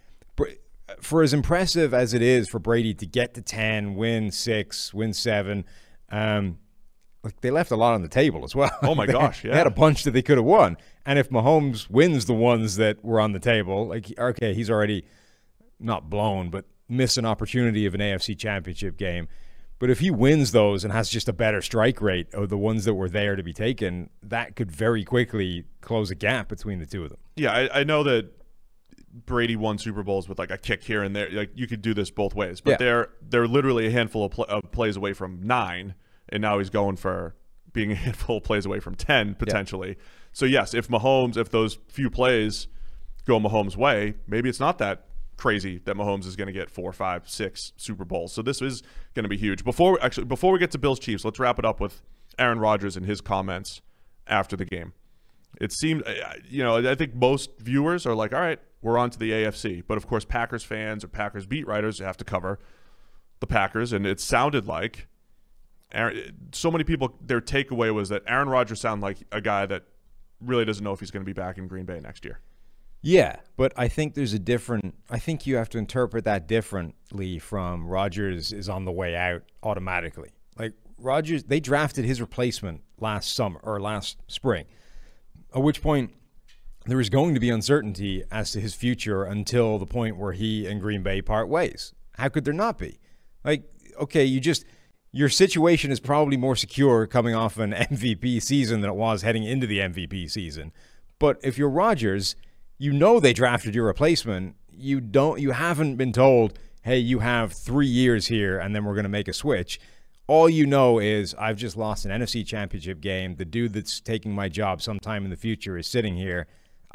for as impressive as it is for Brady to get to ten, win six, win seven, um, like they left a lot on the table as well. Oh my they, gosh, yeah. They had a bunch that they could have won, and if Mahomes wins the ones that were on the table, like okay, he's already not blown, but missed an opportunity of an A F C championship game. But if he wins those and has just a better strike rate of the ones that were there to be taken, that could very quickly close a gap between the two of them. Yeah, I, I know that Brady won Super Bowls with like a kick here and there. Like you could do this both ways, but yeah. they're they're literally a handful of, pl- of plays away from nine, and now he's going for being a handful of plays away from ten potentially. Yeah. So yes, if Mahomes, if those few plays go Mahomes' way, maybe it's not that crazy that Mahomes is going to get four, five, six Super Bowls. So this is going to be huge. Before actually, before we get to Bills Chiefs, let's wrap it up with Aaron Rodgers and his comments after the game. It seemed, you know, I think most viewers are like, all right, we're on to the A F C. But of course, Packers fans or Packers beat writers have to cover the Packers. And it sounded like Aaron, so many people, their takeaway was that Aaron Rodgers sounded like a guy that really doesn't know if he's going to be back in Green Bay next year. Yeah, but I think there's a different – I think you have to interpret that differently from Rodgers is on the way out automatically. Like Rodgers, they drafted his replacement last summer or last spring, at which point there is going to be uncertainty as to his future until the point where he and Green Bay part ways. How could there not be? Like, okay, you just, your situation is probably more secure coming off an M V P season than it was heading into the M V P season. But if you're Rodgers, you know they drafted your replacement. You don't, you haven't been told, hey, you have three years here and then we're going to make a switch. All you know is I've just lost an N F C Championship game. The dude that's taking my job sometime in the future is sitting here.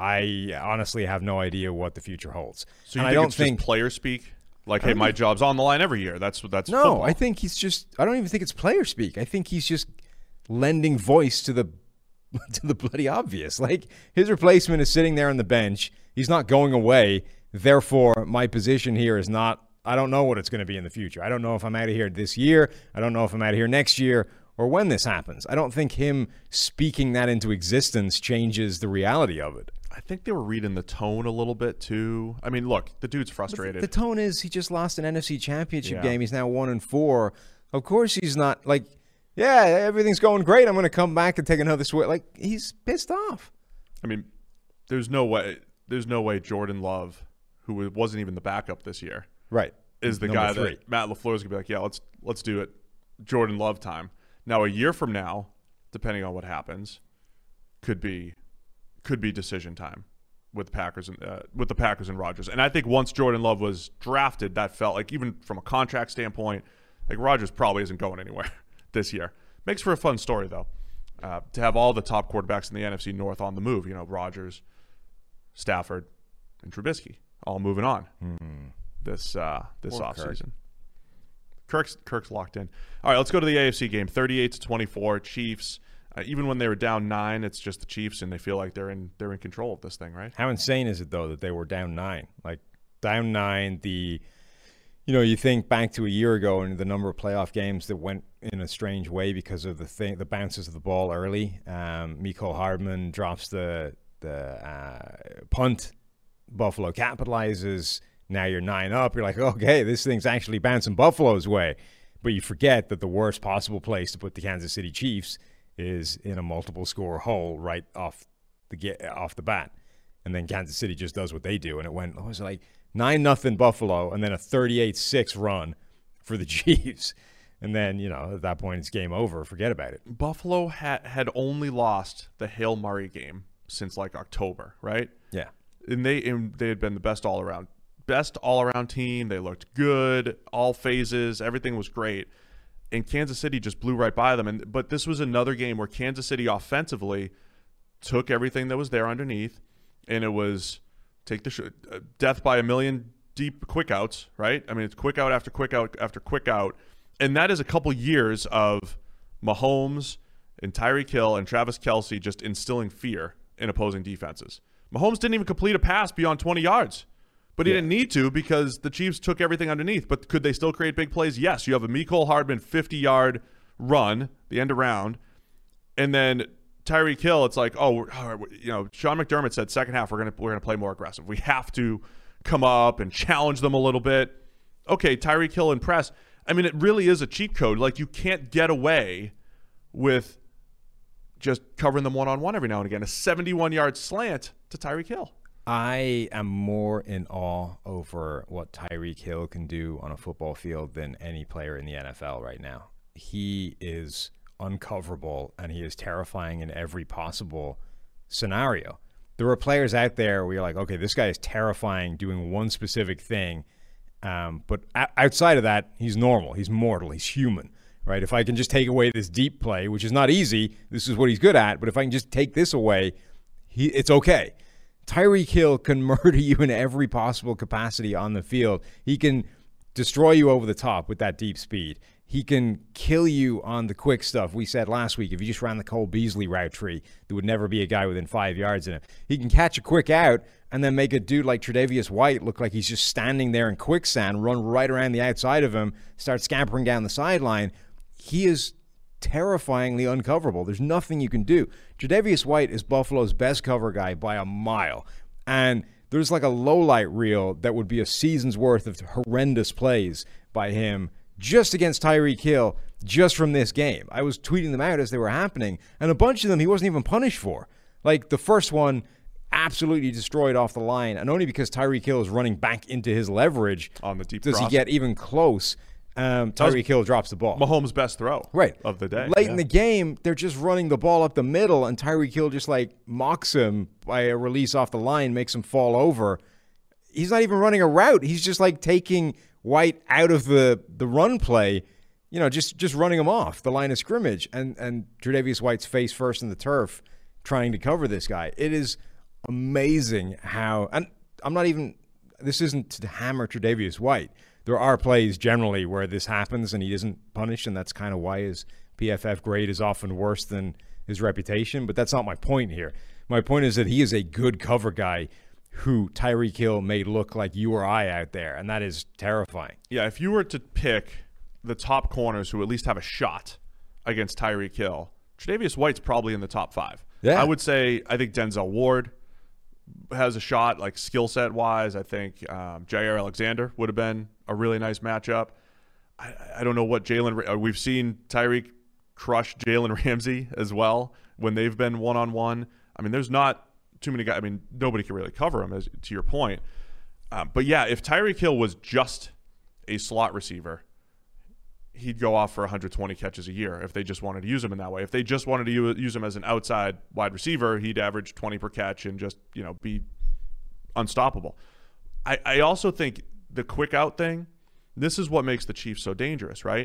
I honestly have no idea what the future holds. So you and think I don't it's think just player speak? Like, hey, my job's on the line every year. That's that's no. football. I think he's just. I don't even think it's player speak. I think he's just lending voice to the to the bloody obvious. Like, his replacement is sitting there on the bench. He's not going away. Therefore, my position here is not. I don't know what it's going to be in the future. I don't know if I'm out of here this year. I don't know if I'm out of here next year or when this happens. I don't think him speaking that into existence changes the reality of it. I think they were reading the tone a little bit too. I mean, look, the dude's frustrated. The, the tone is he just lost an N F C Championship Yeah. game. He's now one and four. Of course, he's not like, yeah, everything's going great. I'm going to come back and take another swing. Like, he's pissed off. I mean, there's no way. There's no way Jordan Love, who wasn't even the backup this year, Right, is the Number guy three. that Matt LaFleur is gonna be like, yeah, let's let's do it. Jordan Love time. Now, a year from now, depending on what happens, could be could be decision time with the Packers and uh, with the Packers and Rodgers. And I think once Jordan Love was drafted, that felt like, even from a contract standpoint, like Rodgers probably isn't going anywhere this year. Makes for a fun story though, uh, to have all the top quarterbacks in the N F C North on the move. You know, Rodgers, Stafford, and Trubisky all moving on mm-hmm. this uh, this Poor offseason. Kirk's Kirk's locked in. All right, let's go to the A F C game. thirty-eight to twenty-four, Chiefs. Uh, even when they were down nine, it's just the Chiefs, and they feel like they're in they're in control of this thing, right? How insane is it, though, that they were down nine? Like, down nine, the, you know, you think back to a year ago and the number of playoff games that went in a strange way because of the thing, the bounces of the ball early. Um, Mecole Hardman drops the, the uh, punt. Buffalo capitalizes. Now you're nine up. You're like, okay, this thing's actually bouncing Buffalo's way. But you forget that the worst possible place to put the Kansas City Chiefs is in a multiple score hole right off the get off the bat. And then Kansas City just does what they do. And it went, it was like nine nothing Buffalo and then a thirty-eight six run for the Chiefs. And then, you know, at that point it's game over. Forget about it. Buffalo had had only lost the Hail Murray game since like October, right? Yeah. And they and they had been the best all around best all around team. They looked good, all phases, everything was great. And Kansas City just blew right by them. And but this was another game where Kansas City offensively took everything that was there underneath, and it was take the sh- uh, death by a million deep quick outs, right? I mean, it's quick out after quick out after quick out. And that is a couple years of Mahomes and Tyreek Hill and Travis Kelce just instilling fear in opposing defenses. Mahomes didn't even complete a pass beyond twenty yards. But he yeah. didn't need to because the Chiefs took everything underneath. But could they still create big plays? Yes. You have a Mecole Hardman fifty-yard run, the end around, and then Tyreek Hill. It's like, oh, you know, Sean McDermott said second half we're gonna we're gonna play more aggressive. We have to come up and challenge them a little bit. Okay, Tyreek Hill and press. I mean, it really is a cheat code. Like, you can't get away with just covering them one on one every now and again. A seventy-one yard slant to Tyreek Hill. I am more in awe over what Tyreek Hill can do on a football field than any player in the N F L right now. He is uncoverable, and he is terrifying in every possible scenario. There are players out there where you're like, okay, this guy is terrifying doing one specific thing, um, but o- outside of that, he's normal. He's mortal. He's human, right? If I can just take away this deep play, which is not easy, this is what he's good at, but if I can just take this away, he, it's okay. Tyreek Hill can murder you in every possible capacity on the field. He can destroy you over the top with that deep speed. He can kill you on the quick stuff. We said last week, if you just ran the Cole Beasley route tree, there would never be a guy within five yards in it. He can catch a quick out and then make a dude like Tre'Davious White look like he's just standing there in quicksand, run right around the outside of him, start scampering down the sideline. He is terrifyingly uncoverable. There's nothing you can do. Tre'Davious White is Buffalo's best cover guy by a mile. And there's like a low-light reel that would be a season's worth of horrendous plays by him just against Tyreek Hill, just from this game. I was tweeting them out as they were happening, and a bunch of them he wasn't even punished for. Like the first one, absolutely destroyed off the line, and only because Tyreek Hill is running back into his leverage On the deep does cross. he get even close. Um, Tyreek Hill drops the ball. Mahomes' best throw Right. of the day. Late Yeah. in the game, they're just running the ball up the middle, and Tyreek Hill just like mocks him by a release off the line, makes him fall over. He's not even running a route. He's just like taking White out of the, the run play, you know, just just running him off the line of scrimmage. And, and Tre'Davious White's face first in the turf trying to cover this guy. It is amazing how, and I'm not even, this isn't to hammer Tre'Davious White. There are plays generally where this happens and he isn't punished, and that's kind of why his P F F grade is often worse than his reputation, but that's not my point here. My point is that he is a good cover guy who Tyreek Hill made look like you or I out there, and that is terrifying. Yeah, if you were to pick the top corners who at least have a shot against Tyreek Hill, Tre'Davious White's probably in the top five. Yeah. I would say I think Denzel Ward has a shot, like skill set wise. I think um, Jair Alexander would have been a really nice matchup. I, I don't know what Jalen. We've seen Tyreek crush Jalen Ramsey as well when they've been one on one. I mean, there's not too many guys. I mean, nobody can really cover him, as to your point. Um, but yeah, if Tyreek Hill was just a slot receiver, he'd go off for one hundred twenty catches a year if they just wanted to use him in that way. If they just wanted to use him as an outside wide receiver, he'd average twenty per catch and just, you know, be unstoppable. I, I also think the quick out thing, this is what makes the Chiefs so dangerous, right?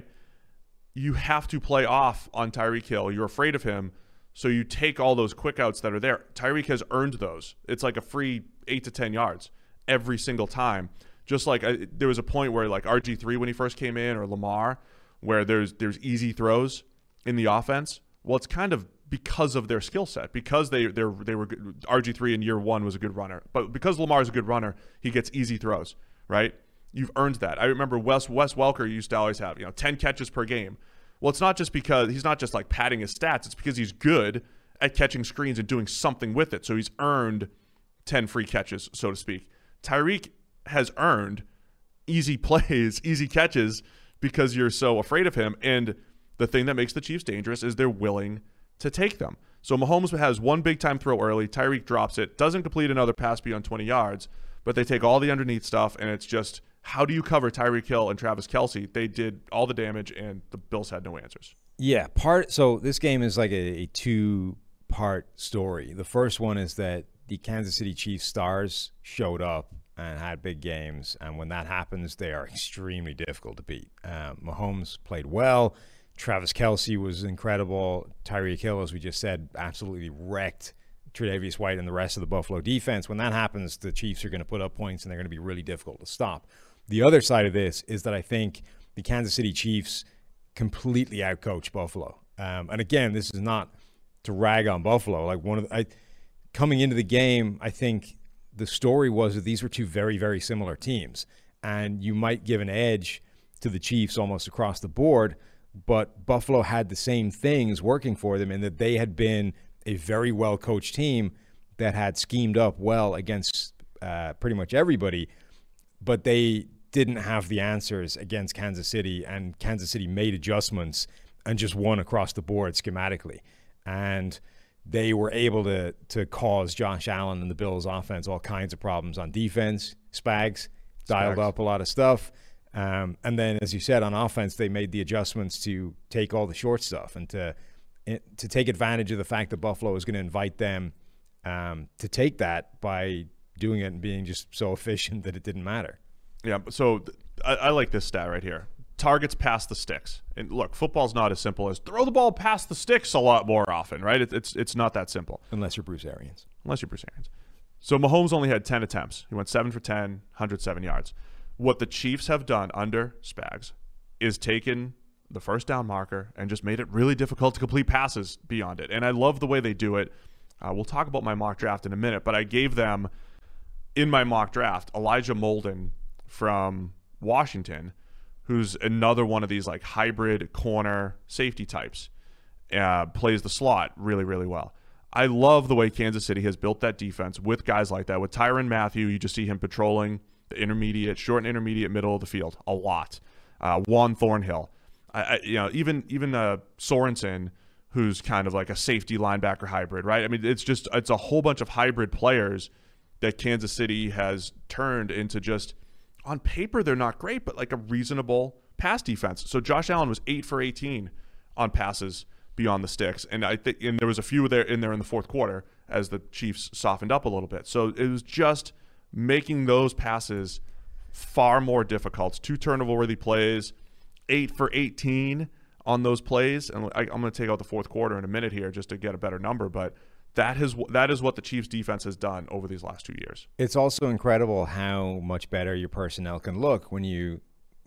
You have to play off on Tyreek Hill. You're afraid of him, so you take all those quick outs that are there. Tyreek has earned those. It's like a free eight to ten yards every single time. Just like I, there was a point where like R G three when he first came in, or Lamar, where there's there's easy throws in the offense. Well, it's kind of because of their skill set, because they they they were good. R G three in year one was a good runner, but because Lamar is a good runner, he gets easy throws, right? You've earned that. I remember Wes Wes Welker used to always have, you know, ten catches per game. Well, it's not just because he's not just like padding his stats. It's because he's good at catching screens and doing something with it. So he's earned ten free catches, so to speak. Tyreek has earned easy plays, easy catches, because you're so afraid of him. And the thing that makes the Chiefs dangerous is they're willing to take them. So Mahomes has one big-time throw early. Tyreek drops it, doesn't complete another pass beyond twenty yards, but they take all the underneath stuff, and it's just, how do you cover Tyreek Hill and Travis Kelce? They did all the damage, and the Bills had no answers. Yeah, part. So this game is like a, a two-part story. The first one is that the Kansas City Chiefs stars showed up and had big games, and when that happens, they are extremely difficult to beat. Um, Mahomes played well. Travis Kelce was incredible. Tyreek Hill, as we just said, absolutely wrecked Tre'Davious White and the rest of the Buffalo defense. When that happens, the Chiefs are going to put up points, and they're going to be really difficult to stop. The other side of this is that I think the Kansas City Chiefs completely outcoached Buffalo. Um, and again, this is not to rag on Buffalo. Like one of the, I, coming into the game, I think the story was that these were two very, very similar teams, and you might give an edge to the Chiefs almost across the board, but Buffalo had the same things working for them in that they had been a very well-coached team that had schemed up well against uh, pretty much everybody, but they didn't have the answers against Kansas City, and Kansas City made adjustments and just won across the board schematically. And they were able to to cause Josh Allen and the Bills offense all kinds of problems on defense. Spags dialed Spags. up a lot of stuff. Um, and then, as you said, on offense, they made the adjustments to take all the short stuff and to to take advantage of the fact that Buffalo was going to invite them um, to take that by doing it and being just so efficient that it didn't matter. Yeah, so th- I, I like this stat right here. Targets past the sticks. And look, football's not as simple as throw the ball past the sticks a lot more often, right? It, it's it's not that simple. Unless you're Bruce Arians. Unless you're Bruce Arians. So Mahomes only had ten attempts. He went seven for ten, one hundred seven yards. What the Chiefs have done under Spags is taken the first down marker and just made it really difficult to complete passes beyond it. And I love the way they do it. Uh, we'll talk about my mock draft in a minute, but I gave them, in my mock draft, Elijah Molden from Washington, who's another one of these like hybrid corner safety types, uh, plays the slot really, really well. I love the way Kansas City has built that defense with guys like that. With Tyrann Mathieu, you just see him patrolling the intermediate, short and intermediate middle of the field a lot. Uh, Juan Thornhill, I, I, you know, even even uh, Sorensen, who's kind of like a safety linebacker hybrid, right? I mean, it's just it's a whole bunch of hybrid players that Kansas City has turned into just, on paper, they're not great, but like a reasonable pass defense. So Josh Allen was eight for eighteen on passes beyond the sticks, and I think and there was a few there in there in the fourth quarter as the Chiefs softened up a little bit. So it was just making those passes far more difficult. Two turnover-worthy plays, eight for eighteen on those plays, and I, I'm going to take out the fourth quarter in a minute here just to get a better number, but that is that is what the Chiefs defense has done over these last two years. It's also incredible how much better your personnel can look when you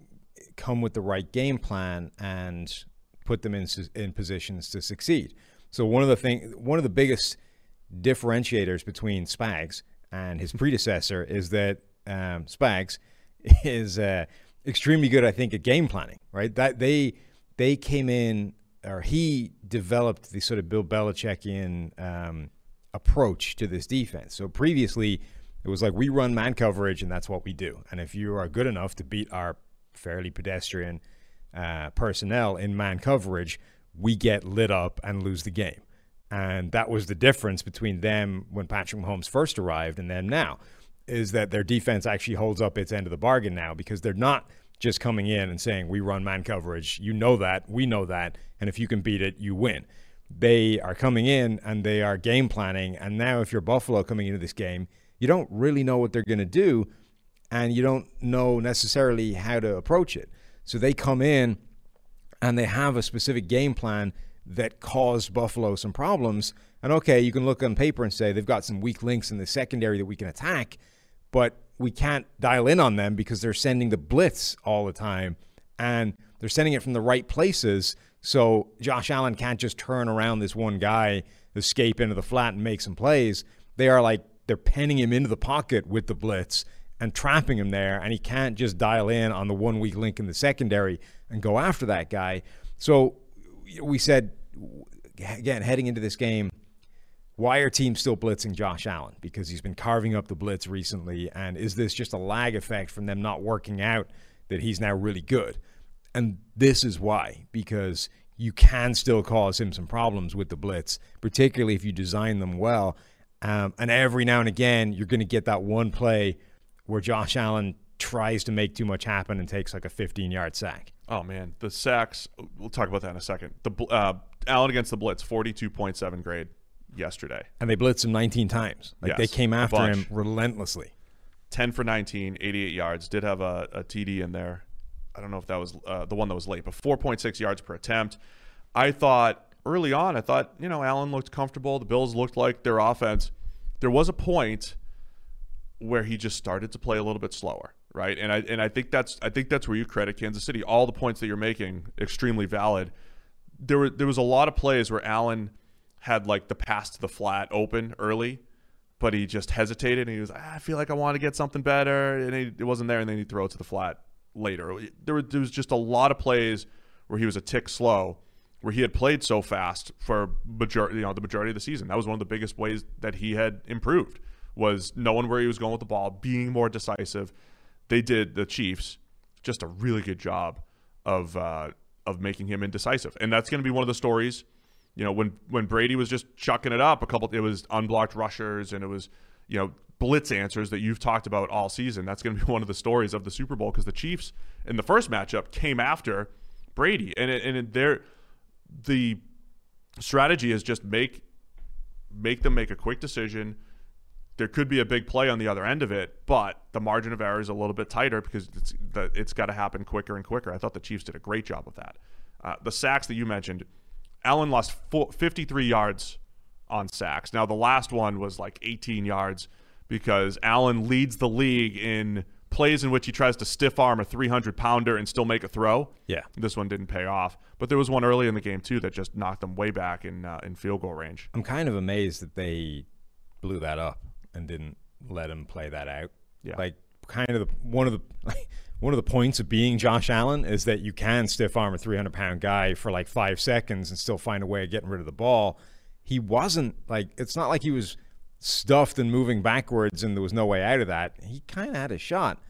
come with the right game plan and put them in in positions to succeed. So one of the thing, one of the biggest differentiators between Spags and his predecessor is that um, Spags is uh, extremely good, I think, at game planning. Right? That they they came in, or he developed the sort of Bill Belichickian um, approach to this defense. So previously, it was like we run man coverage, and that's what we do. And if you are good enough to beat our fairly pedestrian uh, personnel in man coverage, we get lit up and lose the game. And that was the difference between them when Patrick Mahomes first arrived and them now, is that their defense actually holds up its end of the bargain now, because they're not just coming in and saying, we run man coverage. You know that. We know that. And if you can beat it, you win. They are coming in and they are game planning. And now if you're Buffalo coming into this game, you don't really know what they're going to do, and you don't know necessarily how to approach it. So they come in and they have a specific game plan that caused Buffalo some problems. And okay, you can look on paper and say they've got some weak links in the secondary that we can attack, but we can't dial in on them because they're sending the blitz all the time, and they're sending it from the right places. So Josh Allen can't just turn around this one guy, escape into the flat, and make some plays. They are like, they're penning him into the pocket with the blitz and trapping him there, and he can't just dial in on the one weak link in the secondary and go after that guy. So we said, again, heading into this game, why are teams still blitzing Josh Allen? Because he's been carving up the blitz recently, and is this just a lag effect from them not working out that he's now really good? And this is why, because you can still cause him some problems with the blitz, particularly if you design them well. Um, and every now and again, you're going to get that one play where Josh Allen tries to make too much happen and takes like a fifteen-yard sack. Oh, man. The sacks, we'll talk about that in a second. The uh, Allen against the blitz, forty-two point seven grade yesterday. And they blitzed him nineteen times. Like, yes, they came after bunch. him relentlessly. ten for nineteen, eighty-eight yards. Did have a, a T D in there. I don't know if that was uh, the one that was late, but four point six yards per attempt. I thought early on, I thought, you know, Allen looked comfortable. The Bills looked like their offense. There was a point where he just started to play a little bit slower, right? And I and I think that's I think that's where you credit Kansas City. All the points that you're making, extremely valid. There were there was a lot of plays where Allen had like the pass to the flat open early, but he just hesitated and he was, ah, I feel like I want to get something better, and he, it wasn't there, and then he'd throw it to the flat later. There, were, there was just a lot of plays where he was a tick slow, where he had played so fast for majority, you know, the majority of the season. That was one of the biggest ways that he had improved, was knowing where he was going with the ball, being more decisive. They did, the Chiefs, just a really good job of uh, of making him indecisive, and that's going to be one of the stories. You know, when when Brady was just chucking it up, a couple, it was unblocked rushers and it was, you know, blitz answers that you've talked about all season. That's going to be one of the stories of the Super Bowl, because the Chiefs in the first matchup came after Brady, and it, and it, they're the strategy is just make make them make a quick decision. There could be a big play on the other end of it, but the margin of error is a little bit tighter because it's the, it's got to happen quicker and quicker. I thought the Chiefs did a great job of that. Uh, the sacks that you mentioned, Allen lost fifty-three yards on sacks. Now, the last one was like eighteen yards because Allen leads the league in plays in which he tries to stiff arm a three hundred pounder and still make a throw. Yeah. This one didn't pay off. But there was one early in the game, too, that just knocked them way back in uh, in field goal range. I'm kind of amazed that they blew that up and didn't let him play that out. Yeah. Like, kind of the, one of the like, one of the points of being Josh Allen is that you can stiff arm a three hundred pound guy for like five seconds and still find a way of getting rid of the ball. He wasn't like, it's not like he was stuffed and moving backwards and there was no way out of that. He kind of had a shot.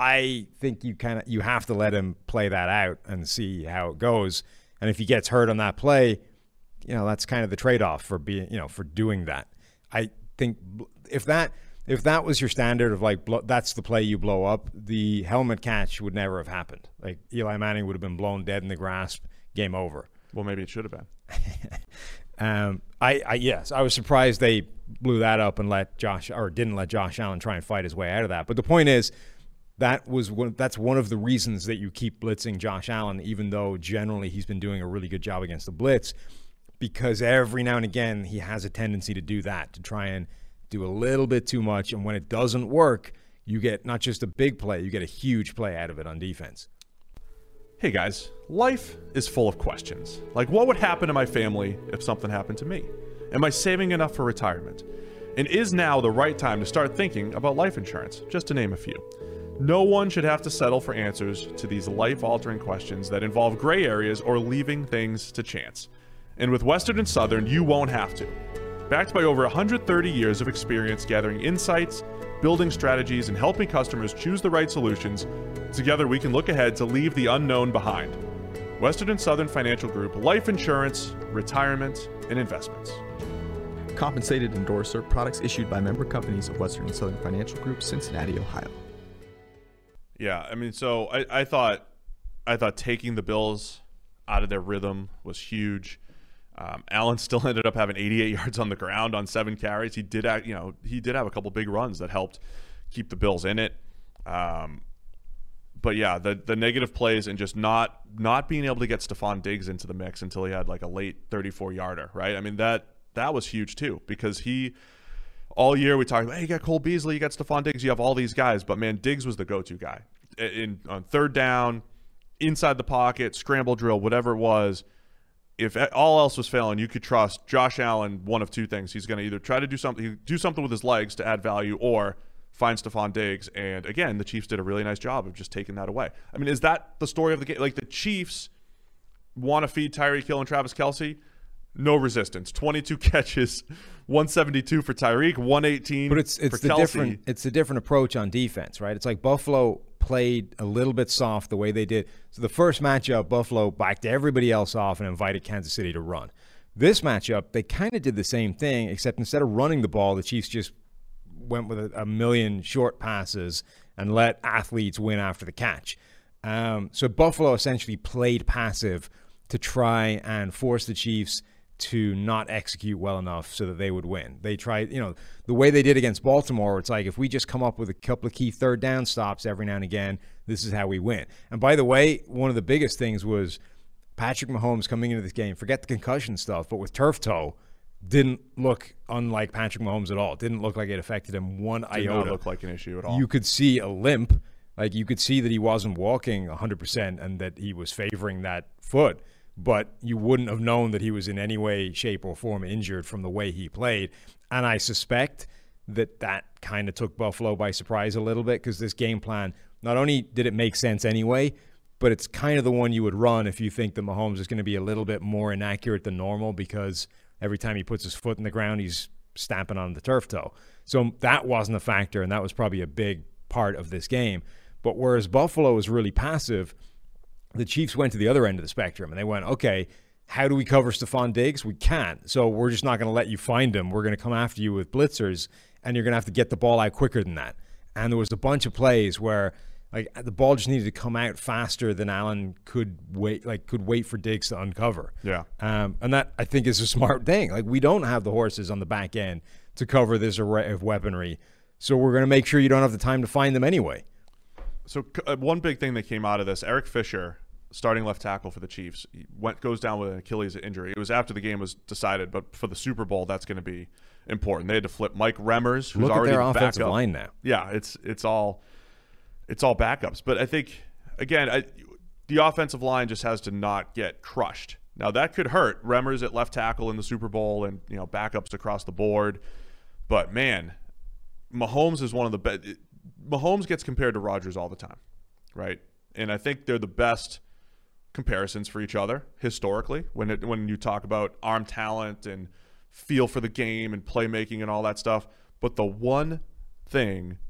I think you kind of you have to let him play that out and see how it goes. And if he gets hurt on that play, you know, that's kind of the trade-off for being, you know, for doing that. I think if that if that was your standard of like blow, that's the play you blow up, the helmet catch would never have happened. Like Eli Manning would have been blown dead in the grasp, game over. Well, maybe it should have been. um, I, I yes, I was surprised they blew that up and let Josh or didn't let Josh Allen try and fight his way out of that. But the point is, that was one, that's one of the reasons that you keep blitzing Josh Allen, even though generally he's been doing a really good job against the blitz, because every now and again he has a tendency to do that, to try and do a little bit too much. And when it doesn't work, you get not just a big play, you get a huge play out of it on defense. Hey guys, life is full of questions. Like, what would happen to my family if something happened to me? Am I saving enough for retirement? And is now the right time to start thinking about life insurance, just to name a few? No one should have to settle for answers to these life-altering questions that involve gray areas or leaving things to chance. And with Western and Southern, you won't have to. Backed by over one hundred thirty years of experience gathering insights, building strategies, and helping customers choose the right solutions, together we can look ahead to leave the unknown behind. Western and Southern Financial Group, life insurance, retirement, and investments. Compensated endorser, products issued by member companies of Western and Southern Financial Group, Cincinnati, Ohio. Yeah, I mean, so I, I thought I thought taking the Bills out of their rhythm was huge. Um, Allen still ended up having eighty-eight yards on the ground on seven carries. He did, you know, he did have a couple big runs that helped keep the Bills in it. Um, but yeah, the the negative plays and just not not being able to get Stephon Diggs into the mix until he had like a late thirty-four yarder, right? I mean, that that was huge too, because he all year we talked about, hey, you got Cole Beasley, you got Stephon Diggs, you have all these guys, but man, Diggs was the go-to guy in, in on third down, inside the pocket, scramble drill, whatever it was. If all else was failing, you could trust Josh Allen. One of two things: he's going to either try to do something, do something with his legs to add value, or find Stephon Diggs. And again, the Chiefs did a really nice job of just taking that away. I mean, is that the story of the game? Like, the Chiefs want to feed Tyreek Hill and Travis Kelce? No resistance. twenty-two catches, one seventy-two for Tyreek, one eighteen but it's, it's for the Kelce. Different, it's a different approach on defense, right? It's like Buffalo played a little bit soft the way they did. So the first matchup, Buffalo backed everybody else off and invited Kansas City to run. This matchup, they kind of did the same thing, except instead of running the ball, the Chiefs just went with a, a million short passes and let athletes win after the catch. Um, so Buffalo essentially played passive to try and force the Chiefs to not execute well enough so that they would win. They tried, you know, the way they did against Baltimore, it's like, if we just come up with a couple of key third down stops every now and again, this is how we win. And by the way, one of the biggest things was Patrick Mahomes coming into this game, forget the concussion stuff, but with turf toe, didn't look unlike Patrick Mahomes at all. Didn't look like it affected him one Did iota. not look like an issue at all. You could see a limp. Like, you could see that he wasn't walking one hundred percent and that he was favoring that foot. But you wouldn't have known that he was in any way, shape, or form injured from the way he played. And I suspect that that kind of took Buffalo by surprise a little bit, because this game plan, not only did it make sense anyway, but it's kind of the one you would run if you think that Mahomes is going to be a little bit more inaccurate than normal, because every time he puts his foot in the ground, he's stamping on the turf toe. So that wasn't a factor, and that was probably a big part of this game. But whereas Buffalo was really passive, the Chiefs went to the other end of the spectrum, and they went, okay, how do we cover Stephon Diggs? We can't. So we're just not going to let you find him. We're going to come after you with blitzers, and you're going to have to get the ball out quicker than that. And there was a bunch of plays where, like, the ball just needed to come out faster than Allen could wait, like could wait for Diggs to uncover. Yeah. Um, and that, I think, is a smart thing. Like, we don't have the horses on the back end to cover this array of weaponry, so we're going to make sure you don't have the time to find them anyway. So uh, one big thing that came out of this, Eric Fisher, starting left tackle for the Chiefs, he went goes down with an Achilles injury. It was after the game was decided, but for the Super Bowl, that's going to be important. They had to flip Mike Remmers, who's Look already at their offensive backup. line now. Yeah, it's it's all it's all backups. But I think, again, I, the offensive line just has to not get crushed. Now, that could hurt Remmers at left tackle in the Super Bowl, and, you know, backups across the board. But man, Mahomes is one of the best. Mahomes gets compared to Rodgers all the time, right? And I think they're the best comparisons for each other historically when it, when you talk about arm talent and feel for the game and playmaking and all that stuff. But the one thing,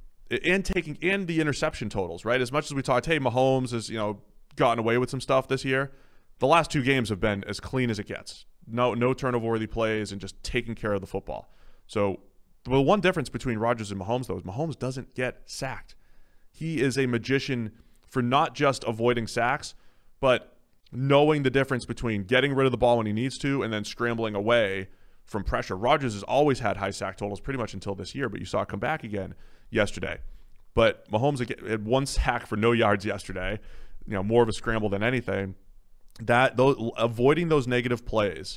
and taking and the interception totals, right? As much as we talked, hey, Mahomes has, you know, gotten away with some stuff this year, the last two games have been as clean as it gets. no no turnover-worthy plays, and just taking care of the football. So the one difference between Rodgers and Mahomes, though, is Mahomes doesn't get sacked. He is a magician for not just avoiding sacks, but knowing the difference between getting rid of the ball when he needs to and then scrambling away from pressure. Rodgers has always had high sack totals pretty much until this year, but you saw it come back again yesterday. But Mahomes had one sack for no yards yesterday, you know, more of a scramble than anything. That those, avoiding those negative plays,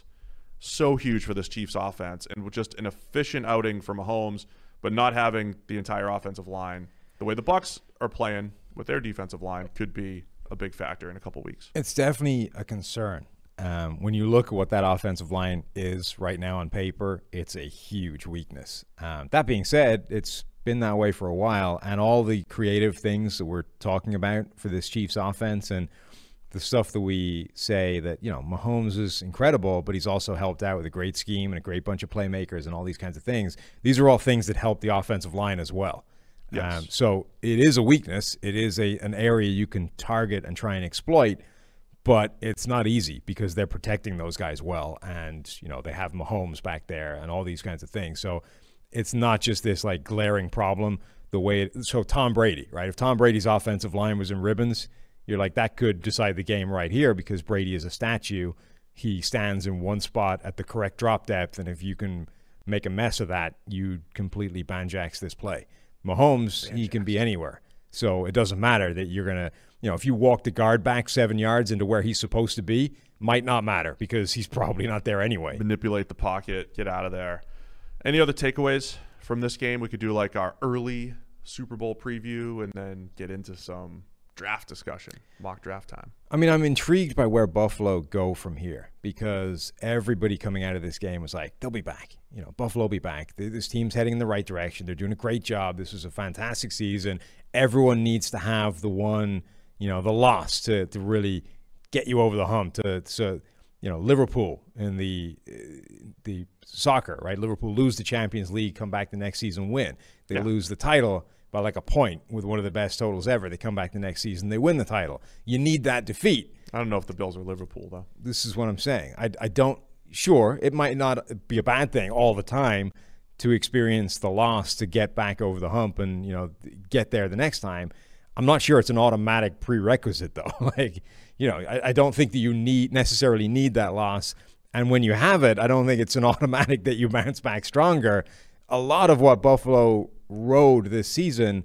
so huge for this Chiefs offense, and with just an efficient outing for Mahomes, but not having the entire offensive line. The way the Bucs are playing with their defensive line could be a big factor in a couple weeks. It's definitely a concern. Um, when you look at what that offensive line is right now on paper, it's a huge weakness. Um, that being said, it's been that way for a while, and all the creative things that we're talking about for this Chiefs offense and the stuff that we say that, you know, Mahomes is incredible, but he's also helped out with a great scheme and a great bunch of playmakers and all these kinds of things. These are all things that help the offensive line as well. Yes. Um, so it is a weakness. It is a an area you can target and try and exploit, but it's not easy because they're protecting those guys well, and you know they have Mahomes back there and all these kinds of things. So it's not just this like glaring problem. The way it, so Tom Brady, right? If Tom Brady's offensive line was in ribbons, you're like that could decide the game right here because Brady is a statue. He stands in one spot at the correct drop depth, and if you can make a mess of that, you completely banjacks this play. Mahomes, he can be anywhere. So it doesn't matter that you're going to, you know, if you walk the guard back seven yards into where he's supposed to be, might not matter because he's probably not there anyway. Manipulate the pocket, get out of there. Any other takeaways from this game? We could do like our early Super Bowl preview and then get into some draft discussion, mock draft time. I mean, I'm intrigued by where Buffalo go from here because everybody coming out of this game was like, they'll be back. You know, Buffalo will be back. This team's heading in the right direction. They're doing a great job. This was a fantastic season. Everyone needs to have the one, you know, the loss to, to really get you over the hump. To, to you know, Liverpool in the the soccer, right? Liverpool lose the Champions League, come back the next season, win. They Yeah. lose the title by like a point with one of the best totals ever. They come back the next season, they win the title. You need that defeat. I don't know if the Bills are Liverpool, though. This is what I'm saying. I, I don't, sure, it might not be a bad thing all the time to experience the loss to get back over the hump and, you know, get there the next time. I'm not sure it's an automatic prerequisite, though. like, you know, I, I don't think that you need necessarily need that loss. And when you have it, I don't think it's an automatic that you bounce back stronger. A lot of what Buffalo rode this season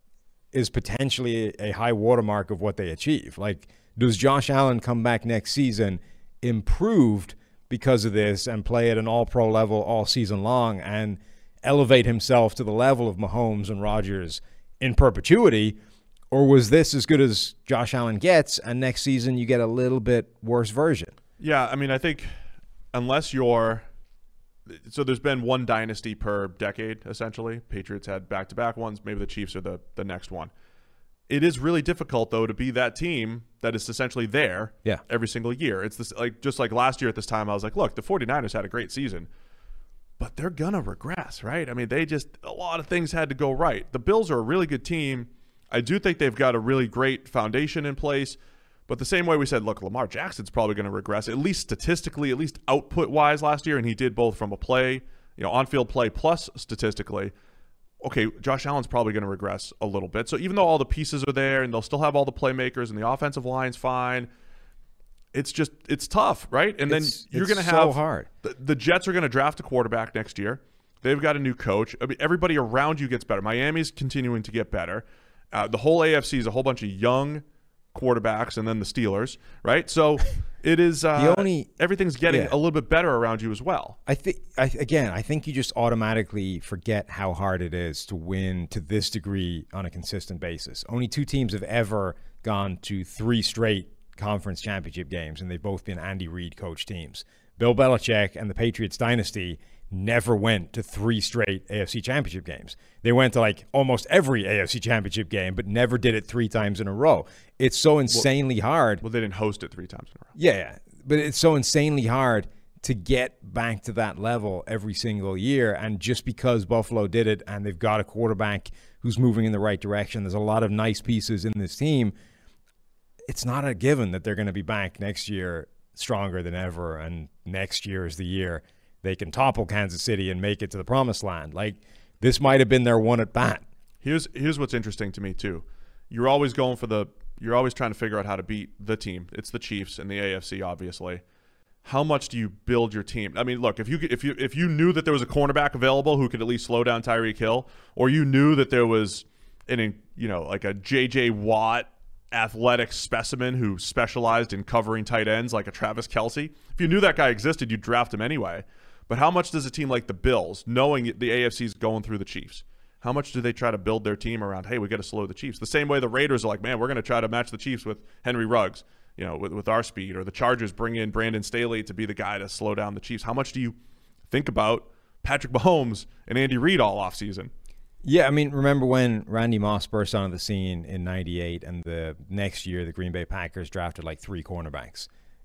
is potentially a high watermark of what they achieve. Like, does Josh Allen come back next season improved because of this and play at an all-pro level all season long and elevate himself to the level of Mahomes and Rodgers in perpetuity? Or was this as good as Josh Allen gets, and next season you get a little bit worse version? Yeah, I mean, I think unless you're – so there's been one dynasty per decade, essentially. Patriots had back-to-back ones. Maybe the Chiefs are the, the next one. It is really difficult, though, to be that team that is essentially there yeah. every single year. It's this, like just like last year at this time, I was like, look, the 49ers had a great season, but they're going to regress, right? I mean, they just – a lot of things had to go right. The Bills are a really good team. I do think they've got a really great foundation in place. But the same way we said, look, Lamar Jackson's probably going to regress, at least statistically, at least output-wise last year, and he did both from a play, you know, on-field play plus statistically. Okay, Josh Allen's probably going to regress a little bit. So even though all the pieces are there and they'll still have all the playmakers and the offensive line's fine, it's just it's tough, right? And then It's- you're it's going to so have hard. The, the Jets are going to draft a quarterback next year. They've got a new coach. I mean, everybody around you gets better. Miami's continuing to get better. Uh, the whole A F C is a whole bunch of young quarterbacks, and then the Steelers, right? So it is uh, The only- everything's getting yeah. a little bit better around you as well. I think, I, again, I think you just automatically forget how hard it is to win to this degree on a consistent basis. Only two teams have ever gone to three straight conference championship games, and they've both been Andy Reid coach teams. Bill Belichick and the Patriots dynasty never went to three straight A F C championship games. They went to like almost every A F C championship game, but never did it three times in a row. It's so insanely hard. Well, they didn't host it three times in a row. Yeah, yeah, but it's so insanely hard to get back to that level every single year. And just because Buffalo did it and they've got a quarterback who's moving in the right direction, there's a lot of nice pieces in this team. It's not a given that they're going to be back next year stronger than ever, and next year is the year they can topple Kansas City and make it to the promised land. Like, this might have been their one at bat. Here's here's what's interesting to me too. You're always going for the you're always trying to figure out how to beat the team. It's the Chiefs and the A F C, obviously. How much do you build your team? I mean, look, if you if you if you knew that there was a cornerback available who could at least slow down Tyreek Hill, or you knew that there was an you know like a J J Watt athletic specimen who specialized in covering tight ends like a Travis Kelce, if you knew that guy existed, you'd draft him anyway. But how much does a team like the Bills, knowing the A F C is going through the Chiefs, how much do they try to build their team around, hey, we got to slow the Chiefs? The same way the Raiders are like, man, we're going to try to match the Chiefs with Henry Ruggs, you know, with, with our speed. Or the Chargers bring in Brandon Staley to be the guy to slow down the Chiefs. How much do you think about Patrick Mahomes and Andy Reid all offseason? Yeah, I mean, remember when Randy Moss burst onto the scene in ninety-eight, and the next year the Green Bay Packers drafted like three cornerbacks?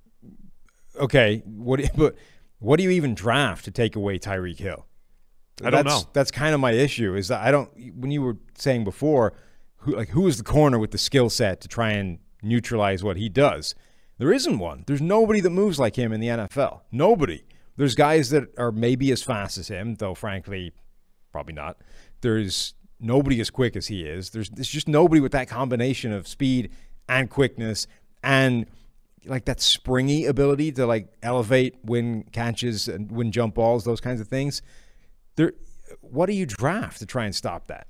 Okay, what do you, but what do you even draft to take away Tyreek Hill? I don't that's, know. That's kind of my issue. Is that I don't. When you were saying before, who like who is the corner with the skill set to try and neutralize what he does? There isn't one. There's nobody that moves like him in the N F L. Nobody. There's guys that are maybe as fast as him, though frankly, probably not. There's nobody as quick as he is. There's, there's just nobody with that combination of speed and quickness and like that springy ability to like elevate, win catches and win jump balls, those kinds of things. There, what do you draft to try and stop that?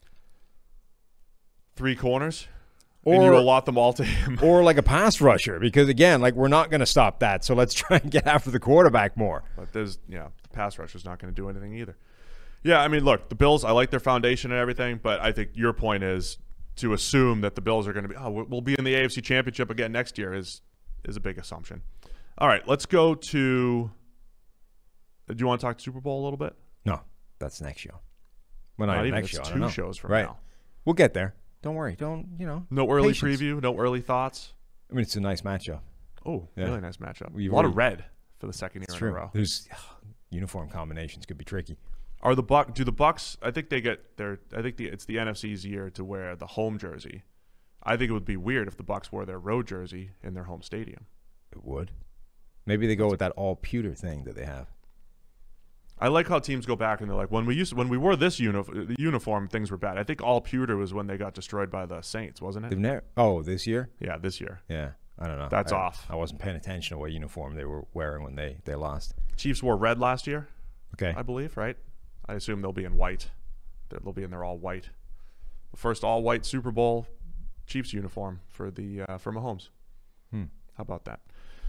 Three corners? Or and you allot them all to him. Or like a pass rusher, because again, like we're not going to stop that. So let's try and get after the quarterback more. But there's, yeah, the pass rusher's not going to do anything either. Yeah, I mean, look, the Bills, I like their foundation and everything, but I think your point is to assume that the Bills are going to be, oh, we'll be in the A F C Championship again next year is is a big assumption. All right, let's go to, do you want to talk Super Bowl a little bit? No, that's next show. Well, not, not even even next show. It's I two don't know. shows from right. now. We'll get there. Don't worry. Don't, you know. No early patience. preview, no early thoughts. I mean, it's a nice matchup. Oh, Yeah. really nice matchup. We've a lot already- of red for the second year It's in true. a row. There's ugh, uniform combinations could be tricky. Are the Buck? Do the Bucks? I think they get their. I think the, it's the N F C's year to wear the home jersey. I think it would be weird if the Bucks wore their road jersey in their home stadium. It would. Maybe they go with that all pewter thing that they have. I like how teams go back and they're like, when we used when we wore this uni- the uniform, things were bad. I think all pewter was when they got destroyed by the Saints, wasn't it? They've never. Oh, this year? Yeah, this year. Yeah, I don't know. That's I, off. I wasn't paying attention to what uniform they were wearing when they they lost. Chiefs wore red last year, Okay. I believe, right? I assume they'll be in white. They'll be in their all white. The first all white Super Bowl Chiefs uniform for the uh, for Mahomes. Hmm. How about that?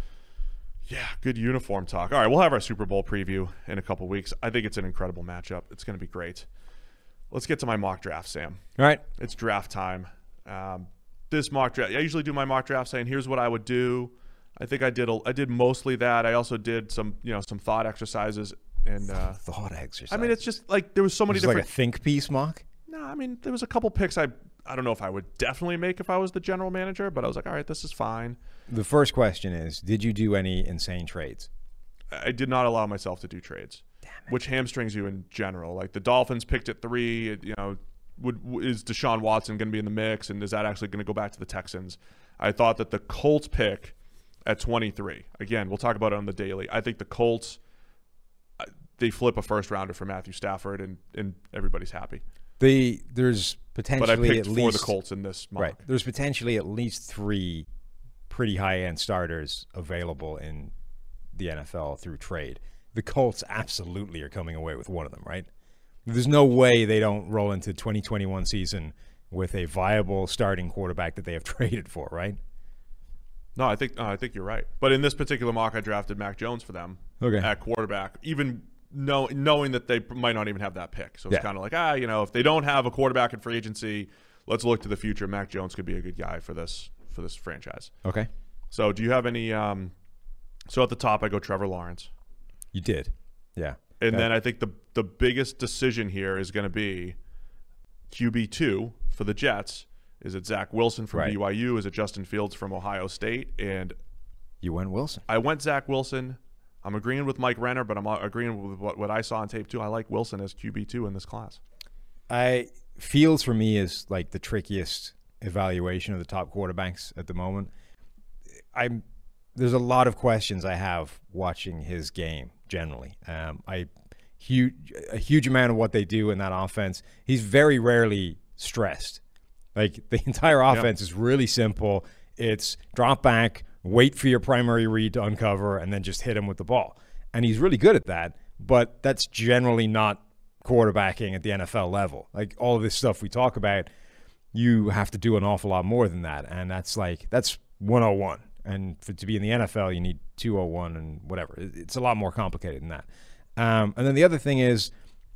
Yeah, good uniform talk. All right, we'll have our Super Bowl preview in a couple weeks. I think it's an incredible matchup. It's going to be great. Let's get to my mock draft, Sam. All right. It's draft time. Um, this mock draft, I usually do my mock draft saying, here's what I would do. I think I did. A, I did mostly that. I also did some, you know, some thought exercises and. Uh, Thought exercise. I mean, it's just like there was so many It's different. like a think piece mock. No, I mean, there was a couple picks I. I don't know if I would definitely make if I was the general manager, but I was like, all right, this is fine. The first question is, did you do any insane trades? I did not allow myself to do trades, which hamstrings you in general. Like the Dolphins picked at three. It, you know, would is Deshaun Watson going to be in the mix, and is that actually going to go back to the Texans? I thought that the Colts pick at twenty-three. Again, we'll talk about it on the daily. I think the Colts, they flip a first rounder for Matthew Stafford, and and everybody's happy. The there's potentially But I picked at for least the Colts in this mock. right. There's potentially at least three pretty high end starters available in the N F L through trade. The Colts absolutely are coming away with one of them, right? There's no way they don't roll into twenty twenty-one season with a viable starting quarterback that they have traded for, right? No, I think no, I think you're right. But in this particular mock, I drafted Mac Jones for them Okay. at quarterback, even know, knowing that they might not even have that pick. So it's Yeah. kind of like, ah, you know, if they don't have a quarterback in free agency, let's look to the future. Mac Jones could be a good guy for this for this franchise. Okay. So do you have any? Um, so at the top, I go Trevor Lawrence, You did. Yeah. and Okay. then I think the the biggest decision here is going to be Q B two for the Jets. Is it Zach Wilson from Right. B Y U? Is it Justin Fields from Ohio State? And You went Wilson. I went Zach Wilson. I'm agreeing with Mike Renner, but I'm agreeing with what, what I saw on tape too. I like Wilson as Q B two in this class. I Fields for me is like the trickiest evaluation of the top quarterbacks at the moment. I'm there's a lot of questions I have watching his game generally. Um, I huge a huge amount of what they do in that offense. He's very rarely stressed. Like the entire offense yep. is really simple. It's drop back, wait for your primary read to uncover, and then just hit him with the ball. And he's really good at that. But that's generally not quarterbacking at the N F L level. Like all of this stuff we talk about, you have to do an awful lot more than that. And that's like that's one oh one. And for to be in the N F L, you need two oh one and whatever. It's a lot more complicated than that. Um, and then the other thing is,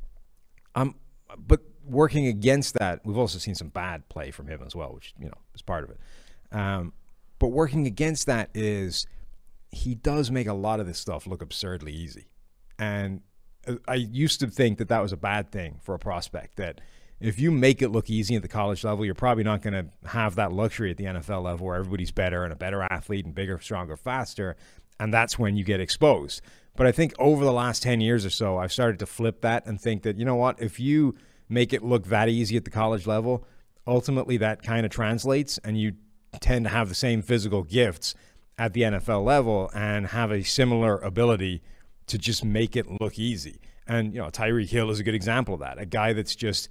um, but working against that, we've also seen some bad play from him as well, which, you know, is part of it. Um, but working against that is he does make a lot of this stuff look absurdly easy. And I used to think that that was a bad thing for a prospect, that if you make it look easy at the college level, you're probably not going to have that luxury at the N F L level where everybody's better and a better athlete and bigger, stronger, faster. And that's when you get exposed. But I think over the last ten years or so, I've started to flip that and think that, you know what, if you make it look that easy at the college level, ultimately that kind of translates and you tend to have the same physical gifts at the N F L level and have a similar ability to just make it look easy. And, you know, Tyreek Hill is a good example of that, a guy that's just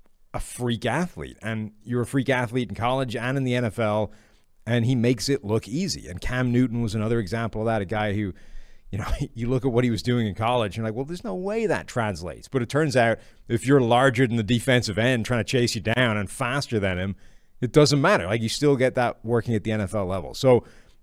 a freak athlete. And you're a freak athlete in college and in the N F L, and he makes it look easy. And Cam Newton was another example of that, a guy who, you know, you look at what he was doing in college and you're like, well, there's no way that translates. But it turns out if you're larger than the defensive end trying to chase you down and faster than him, it doesn't matter. Like, you still get that working at the N F L level. So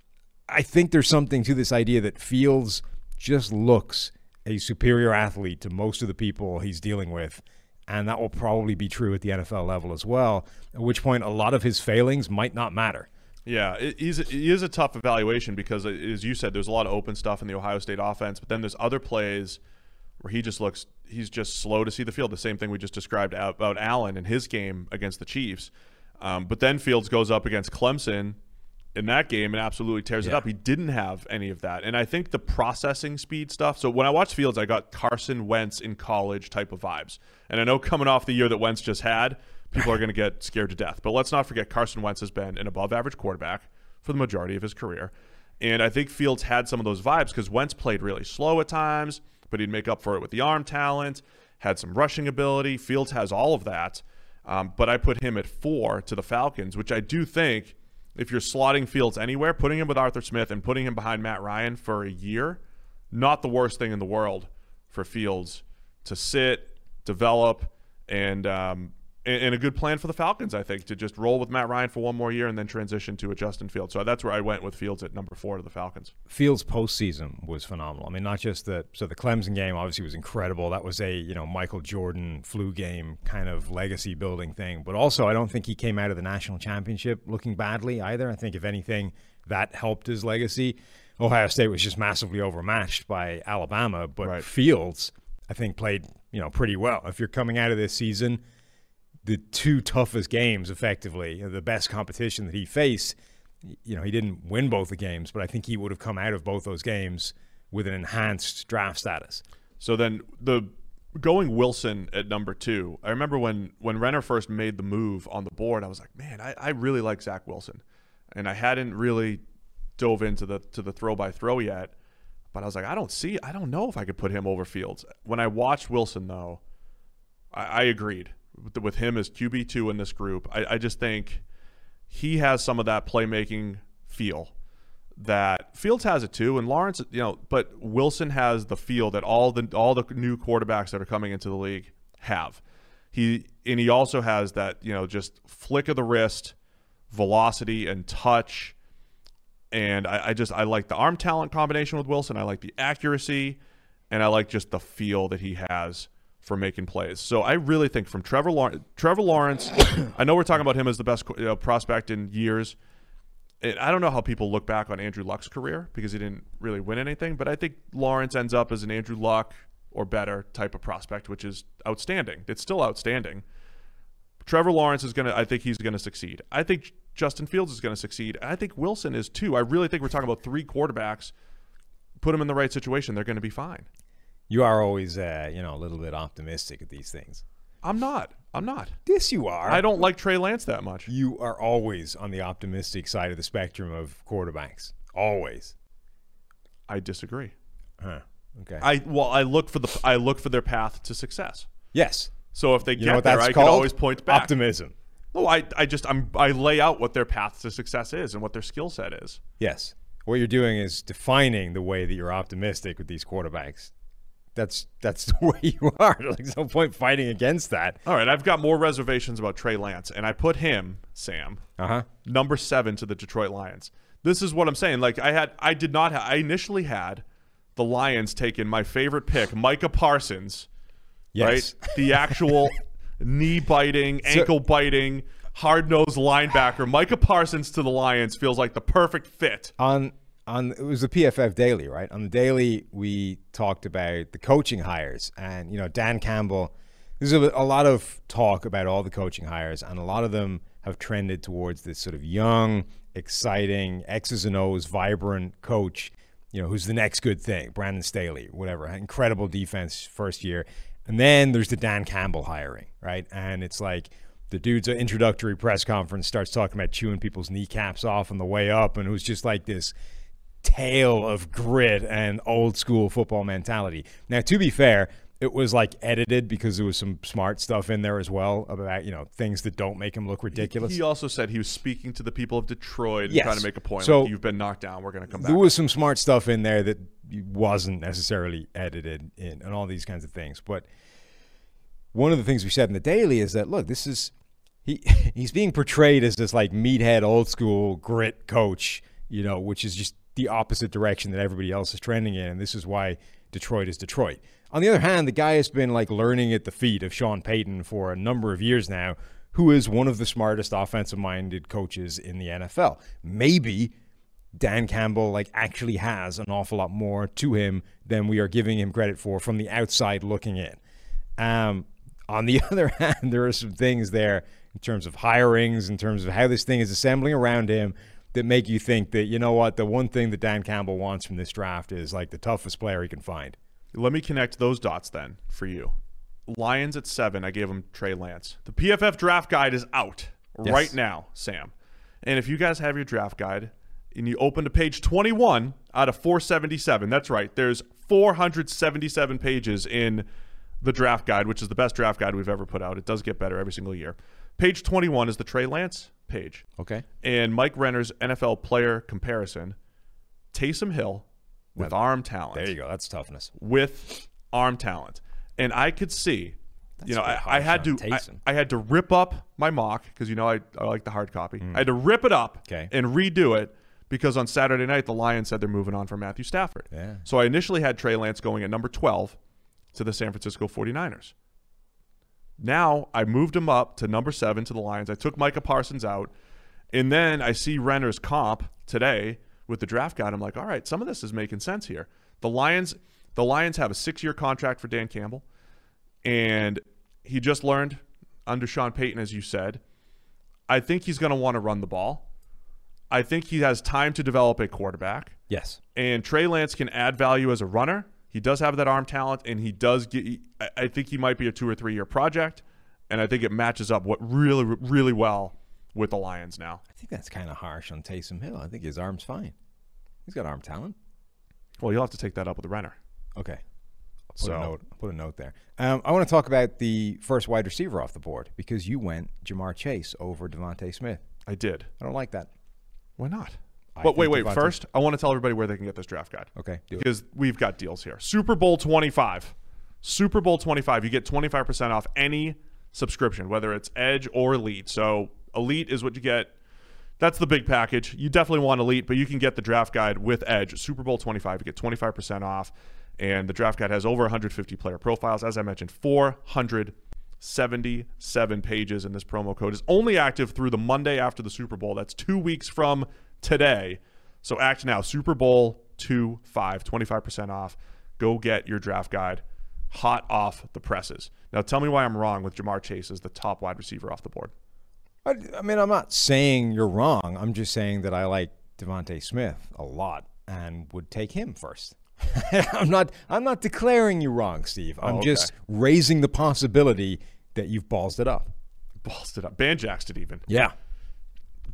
I think there's something to this idea that Fields just looks a superior athlete to most of the people he's dealing with. And that will probably be true at the N F L level as well, at which point a lot of his failings might not matter. Yeah, it, he's, he is a tough evaluation because, as you said, there's a lot of open stuff in the Ohio State offense, but then there's other plays where he just looks – he's just slow to see the field, the same thing we just described about Allen in his game against the Chiefs. Um, but then Fields goes up against Clemson in that game and absolutely tears yeah. it up. He didn't have any of that. And I think the processing speed stuff – so when I watched Fields, I got Carson Wentz in college type of vibes. And I know coming off the year that Wentz just had – people are going to get scared to death. But let's not forget Carson Wentz has been an above-average quarterback for the majority of his career. And I think Fields had some of those vibes because Wentz played really slow at times, but he'd make up for it with the arm talent, had some rushing ability. Fields has all of that. Um, but I put him at four to the Falcons, which I do think if you're slotting Fields anywhere, putting him with Arthur Smith and putting him behind Matt Ryan for a year, not the worst thing in the world for Fields to sit, develop, and um, – and a good plan for the Falcons, I think, to just roll with Matt Ryan for one more year and then transition to a Justin Fields. So that's where I went with Fields at number four to the Falcons. Fields' postseason was phenomenal. I mean, not just the so the Clemson game obviously was incredible. That was a you know Michael Jordan flu game kind of legacy building thing. But also, I don't think he came out of the national championship looking badly either. I think if anything, that helped his legacy. Ohio State was just massively overmatched by Alabama, but right. Fields, I think, played you know pretty well. If you're coming out of this season, the two toughest games, effectively, the best competition that he faced, you know, he didn't win both the games, but I think he would have come out of both those games with an enhanced draft status. So then the going Wilson at number two, I remember when, when Renner first made the move on the board, I was like, man, I, I really like Zach Wilson. And I hadn't really dove into the to the throw by throw yet, but I was like, I don't see, I don't know if I could put him over Fields. When I watched Wilson, though, I, I agreed. With, with him as Q B two in this group, I, I just think he has some of that playmaking feel that Fields has it too, and Lawrence, you know, but Wilson has the feel that all the all the new quarterbacks that are coming into the league have. He and he also has that, you know, just flick of the wrist, velocity and touch, and I, I just I like the arm talent combination with Wilson. I like the accuracy, and I like just the feel that he has for making plays. So I really think from Trevor Lawrence, Trevor Lawrence, I know we're talking about him as the best you know, prospect in years. And I don't know how people look back on Andrew Luck's career because he didn't really win anything, but I think Lawrence ends up as an Andrew Luck or better type of prospect, which is outstanding. It's still outstanding. Trevor Lawrence is going to, I think he's going to succeed. I think Justin Fields is going to succeed. And I think Wilson is too. I really think we're talking about three quarterbacks. Put them in the right situation, they're going to be fine. You are always, uh, you know, a little bit optimistic at these things. I'm not. I'm not. Yes, you are. I don't like Trey Lance that much. You are always on the optimistic side of the spectrum of quarterbacks. Always. I disagree. Huh. Okay. I well, I look for the I look for their path to success. yes. So if they You get know what there, that's I called? can always point back. Optimism. No, I I just I'm I lay out what their path to success is and what their skill set is. Yes. What you're doing is defining the way that you're optimistic with these quarterbacks. That's that's the way you are. Like, there's no point fighting against that. All right, I've got more reservations about Trey Lance, and I put him, Sam, Uh-huh. number seven to the Detroit Lions. This is what I'm saying. Like I had, I did not. Ha- I initially had the Lions taking my favorite pick, Micah Parsons. Yes. Right, the actual knee-biting, So- ankle-biting, hard-nosed linebacker. Micah Parsons to the Lions feels like the perfect fit. On on it was the P F F Daily, right? On the Daily, we talked about the coaching hires, and you know Dan Campbell. There's a, a lot of talk about all the coaching hires, and a lot of them have trended towards this sort of young, exciting, X's and O's, vibrant coach. You know, who's the next good thing? Brandon Staley, whatever. Incredible defense first year, and then there's the Dan Campbell hiring, right? And it's like the dude's introductory press conference starts talking about chewing people's kneecaps off on the way up, and it was just like this tale of grit and old school football mentality. Now, to be fair, it was like edited because there was some smart stuff in there as well about, you know, things that don't make him look ridiculous. He also said he was speaking to the people of Detroit and Yes. trying to make a point. So- like, you've been knocked down. We're going to come back. There was some smart stuff in there that wasn't necessarily edited in, and all these kinds of things. But one of the things we said in the Daily is that, look, this is he he's being portrayed as this like meathead, old school grit coach, you know, which is just the opposite direction that everybody else is trending in, and this is why Detroit is Detroit. On the other hand, the guy has been like learning at the feet of Sean Payton for a number of years now, who is one of the smartest offensive-minded coaches in the N F L. Maybe Dan Campbell like actually has an awful lot more to him than we are giving him credit for from the outside looking in. Um, on the other hand, there are some things there in terms of hirings, in terms of how this thing is assembling around him, that make you think that, you know what, the one thing that Dan Campbell wants from this draft is like the toughest player he can find. Let me connect those dots then for you. Lions at seven, I gave him Trey Lance. The P F F draft guide is out Yes. right now, Sam. And if you guys have your draft guide and you open to page twenty-one out of four seventy-seven, that's right, there's four hundred seventy-seven pages in the draft guide, which is the best draft guide we've ever put out. It does get better every single year. Page twenty-one is the Trey Lance page. Okay. And Mike Renner's N F L player comparison, Taysom Hill with That- arm talent. There you go. That's toughness. With arm talent. And I could see, you know, a bit I, I harsh had to on I, Taysom. I had to rip up my mock because, you know, I, I like the hard copy. I had to rip it up Okay. and redo it because on Saturday night, the Lions said they're moving on from Matthew Stafford. Yeah. So I initially had Trey Lance going at number twelve to the San Francisco forty-niners. Now I moved him up to number seven to the Lions. I took Micah Parsons out. And then I see Renner's comp today with the draft guide. I'm like, all right, some of this is making sense here. The Lions, the Lions have a six-year contract for Dan Campbell, and he just learned under Sean Payton, as you said. I think he's going to want to run the ball. I think he has time to develop a quarterback. Yes. And Trey Lance can add value as a runner. He does have that arm talent, and he does get. I- I think he might be a two or three year project, and I think it matches up what really, really well with the Lions now. I think that's kind of harsh on Taysom Hill. I think his arm's fine. He's got arm talent. Well, you'll have to take that up with the Renner. Okay. I'll put, So- a, note, I'll put a note there. Um, I want to talk about the first wide receiver off the board because you went Jamar Chase over Devontae Smith. I did. I don't like that. Why not? I But wait, think wait. Devontae- First, I want to tell everybody where they can get this draft guide. Okay, do it. Because we've got deals here. Super Bowl twenty-five. Super Bowl twenty-five. You get twenty-five percent off any subscription, whether it's Edge or Elite. So Elite is what you get. That's the big package. You definitely want Elite, but you can get the draft guide with Edge. Super Bowl twenty-five. You get twenty-five percent off. And the draft guide has over one hundred fifty player profiles. As I mentioned, four hundred seventy-seven pages, and this promo code is only active through the Monday after the Super Bowl. That's two weeks from today. So act now. Super Bowl twenty-five, twenty-five percent off. Go get your draft guide hot off the presses. Now tell me why I'm wrong with Jamar Chase as the top wide receiver off the board. I, I mean, I'm not saying you're wrong. I'm just saying that I like Devontae Smith a lot and would take him first. I'm not. I'm not declaring you wrong, Steve. I'm Oh, okay. just raising the possibility that you've ballsed it up. Ballsed it up. Banjaxed it even. Yeah.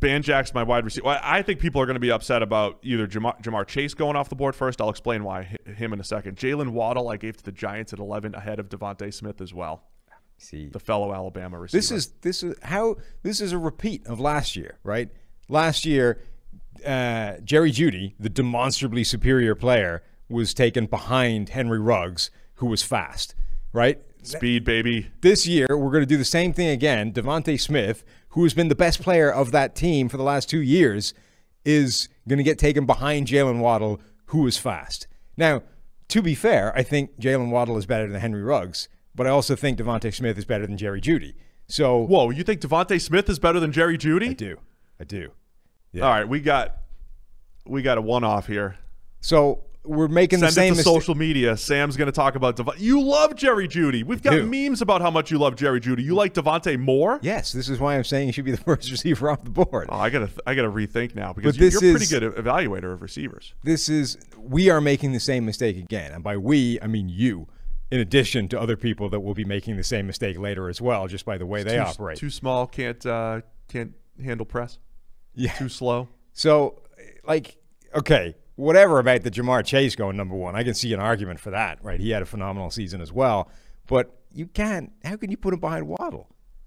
Banjack's my wide receiver. Well, I think people are going to be upset about either Jamar, Jamar Chase going off the board first. I'll explain why him in a second. Jalen Waddle, I gave to the Giants at eleven, ahead of Devontae Smith as well. See, the fellow Alabama receiver. This is this is how this is a repeat of last year, right? Last year, uh, Jerry Jeudy, the demonstrably superior player, was taken behind Henry Ruggs, who was fast, right? Speed, baby. This year, we're going to do the same thing again. Devontae Smith, who has been the best player of that team for the last two years, is going to get taken behind Jalen Waddle, who is fast. Now, to be fair, I think Jalen Waddle is better than Henry Ruggs, but I also think Devontae Smith is better than Jerry Jeudy. So, whoa, you think Devontae Smith is better than Jerry Jeudy? I do. I do. Yeah. All right, we got we got a one-off here. So we're making Send the same it to mistake. social media. Sam's going to talk about Devontae. You love Jerry Jeudy. We've got do. memes about how much you love Jerry Jeudy. You like Devontae more? Yes, this is why I'm saying he should be the first receiver off the board. Oh, I gotta I gotta rethink now because But this you're a pretty is- good evaluator of receivers. This is we are making the same mistake again, and by we I mean you. In addition to other people that will be making the same mistake later as well, just by the way they too, operate. Too small, can't uh, can't handle press. Yeah. Too slow. So, like, okay, whatever about the Jamar Chase going number one, I can see an argument for that, right? He had a phenomenal season as well, but you can't. How can you put him behind Waddle?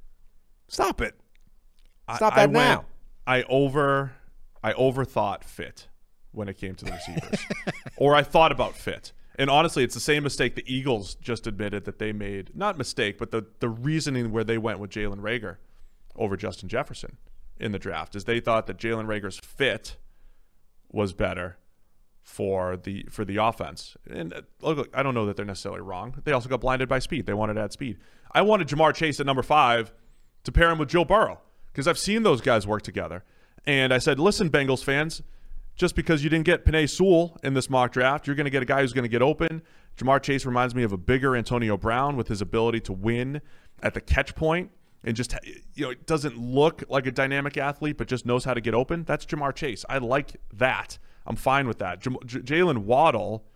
Stop it. Stop I, I that now. Went, I over I overthought fit when it came to the receivers, or I thought about fit. And honestly, it's the same mistake the Eagles just admitted that they made. Not mistake, but the, the reasoning where they went with Jalen Reagor over Justin Jefferson in the draft is they thought that Jalen Reagor's fit was better for the for the offense. And uh, look, I don't know that they're necessarily wrong. They also got blinded by speed. They wanted to add speed. I wanted Jamar Chase at number five to pair him with Joe Burrow because I've seen those guys work together. And I said, listen, Bengals fans, just because you didn't get Penei Sewell in this mock draft, you're going to get a guy who's going to get open. Jamar Chase reminds me of a bigger Antonio Brown with his ability to win at the catch point and just, you know, it doesn't look like a dynamic athlete, but just knows how to get open. That's Jamar Chase. I like that. I'm fine with that. J- J- Jalen Waddle,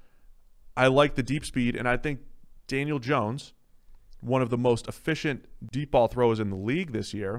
I like the deep speed, and I think Daniel Jones, one of the most efficient deep ball throwers in the league this year,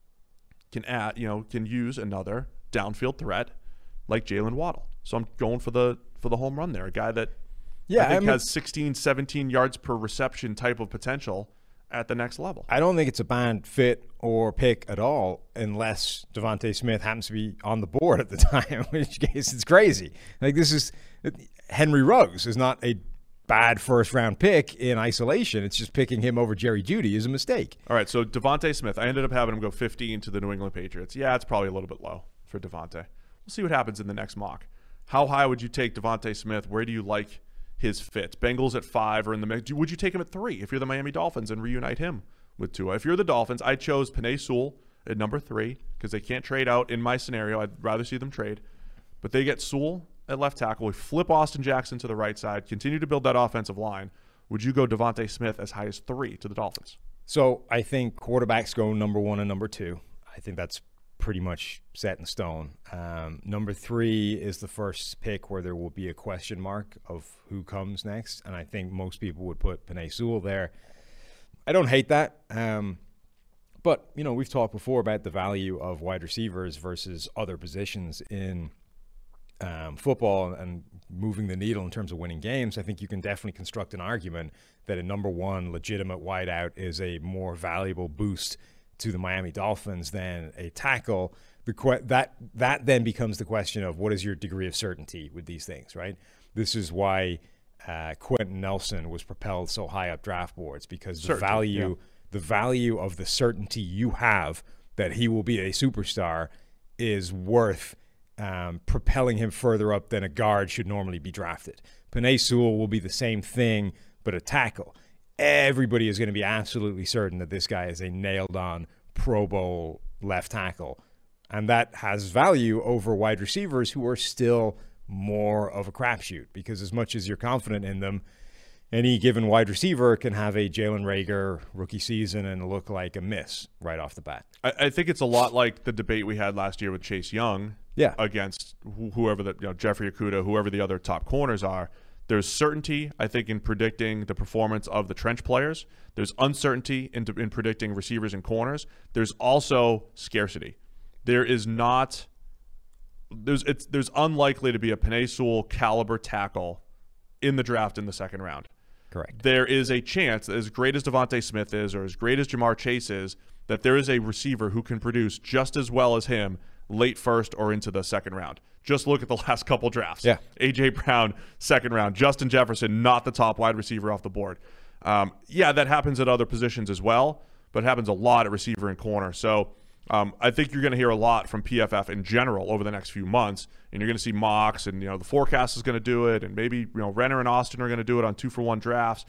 can add, you know, can use another downfield threat like Jalen Waddle. So I'm going for the for the home run there. A guy that Yeah, I think I mean- has sixteen, seventeen yards per reception type of potential at the next level. I don't think it's a bad fit or pick at all unless Devontae Smith happens to be on the board at the time, in which case it's crazy. Like this is Henry Ruggs is not a bad first round pick in isolation. It's just picking him over Jerry Jeudy is a mistake. All right, so Devontae Smith, I ended up having him go fifteen to the New England Patriots. Yeah, it's probably a little bit low for Devontae. We'll see what happens in the next mock. How high would you take Devontae Smith? Where do you like his fit? Bengals at five or in the mix. Would you take him at three if you're the Miami Dolphins and reunite him with Tua? If you're the Dolphins, I chose Penei Sewell at number three because they can't trade out in my scenario. I'd rather see them trade. But they get Sewell at left tackle. We flip Austin Jackson to the right side, continue to build that offensive line. Would you go Devontae Smith as high as three to the Dolphins? So I think quarterbacks go number one and number two. I think that's pretty much set in stone. Um, number three is the first pick where there will be a question mark of who comes next, and I think most people would put Penei Sewell there. I don't hate that, um, but you know we've talked before about the value of wide receivers versus other positions in um, football and moving the needle in terms of winning games. I think you can definitely construct an argument that a number one legitimate wideout is a more valuable boost to the Miami Dolphins than a tackle. The que- that that then becomes the question of what is your degree of certainty with these things, right? This is why uh, Quentin Nelson was propelled so high up draft boards because the Certainty, value yeah. the value of the certainty you have that he will be a superstar is worth um, propelling him further up than a guard should normally be drafted. Penei Sewell will be the same thing, but a tackle. Everybody is going to be absolutely certain that this guy is a nailed-on Pro Bowl left tackle. And that has value over wide receivers who are still more of a crapshoot because as much as you're confident in them, any given wide receiver can have a Jalen Reagor rookie season and look like a miss right off the bat. I, I think it's a lot like the debate we had last year with Chase Young Yeah. against wh- whoever the you know, Jeffrey Okudah, whoever the other top corners are. There's certainty, I think, in predicting the performance of the trench players. There's uncertainty in, in predicting receivers and corners. There's also scarcity. there is not there's it's there's unlikely to be a Penei Sewell caliber tackle in the draft in the second round. Correct. There is a chance that as great as Devontae Smith is or as great as Jamar Chase is, that there is a receiver who can produce just as well as him late first or into the second round. Just look at the last couple drafts. Yeah. A J Brown, second round. Justin Jefferson, not the top wide receiver off the board. Um, yeah, that happens at other positions as well, but it happens a lot at receiver and corner. So um, I think you're going to hear a lot from P F F in general over the next few months, and you're going to see mocks, and you know the forecast is going to do it, and maybe you know Renner and Austin are going to do it on two for one drafts.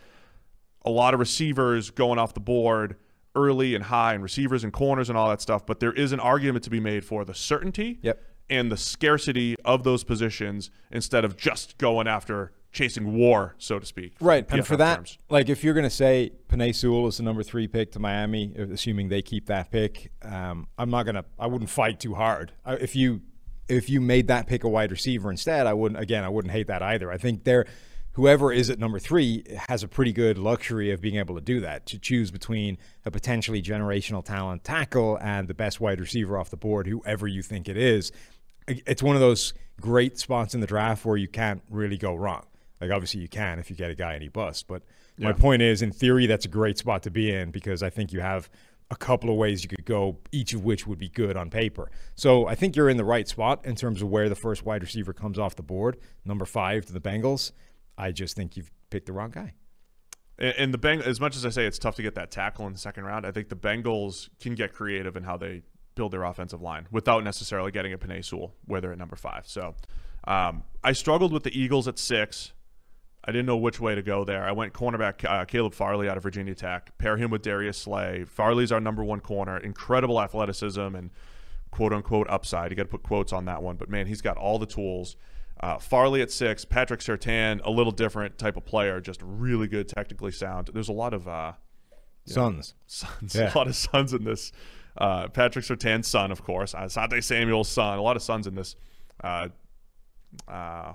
A lot of receivers going off the board early and high, and receivers and corners and all that stuff. But there is an argument to be made for the certainty Yep. and the scarcity of those positions instead of just going after chasing war, so to speak. Right, P F F and for that, terms. like if you're going to say Penei Sewell is the number three pick to Miami, assuming they keep that pick, um, I'm not going to, I wouldn't fight too hard. I, if you if you made that pick a wide receiver instead, I wouldn't, again, I wouldn't hate that either. I think they're, whoever is at number three has a pretty good luxury of being able to do that, to choose between a potentially generational talent tackle and the best wide receiver off the board, whoever you think it is. It's one of those great spots in the draft where you can't really go wrong. Like, obviously you can if you get a guy and he busts. But Yeah. my point is, in theory, that's a great spot to be in because I think you have a couple of ways you could go, each of which would be good on paper. So I think you're in the right spot in terms of where the first wide receiver comes off the board, number five to the Bengals. I just think you've picked the wrong guy. And, and the Beng- as much as I say it's tough to get that tackle in the second round, I think the Bengals can get creative in how they build their offensive line without necessarily getting a Penei Sewell, where they're at number five. So um, I struggled with the Eagles at six. I didn't know which way to go there. I went cornerback uh, Caleb Farley out of Virginia Tech, pair him with Darius Slay. Farley's our number one corner, incredible athleticism and quote-unquote upside. You got to put quotes on that one, but man, he's got all the tools. Uh, Farley at six, Patrick Surtain, a little different type of player, just really good, technically sound. There's a lot of uh, Sons. know, sons, Yeah. a lot of sons in this. Uh, Patrick Surtain's son, of course, uh, Asante Samuel's son, a lot of sons in this. Uh, uh,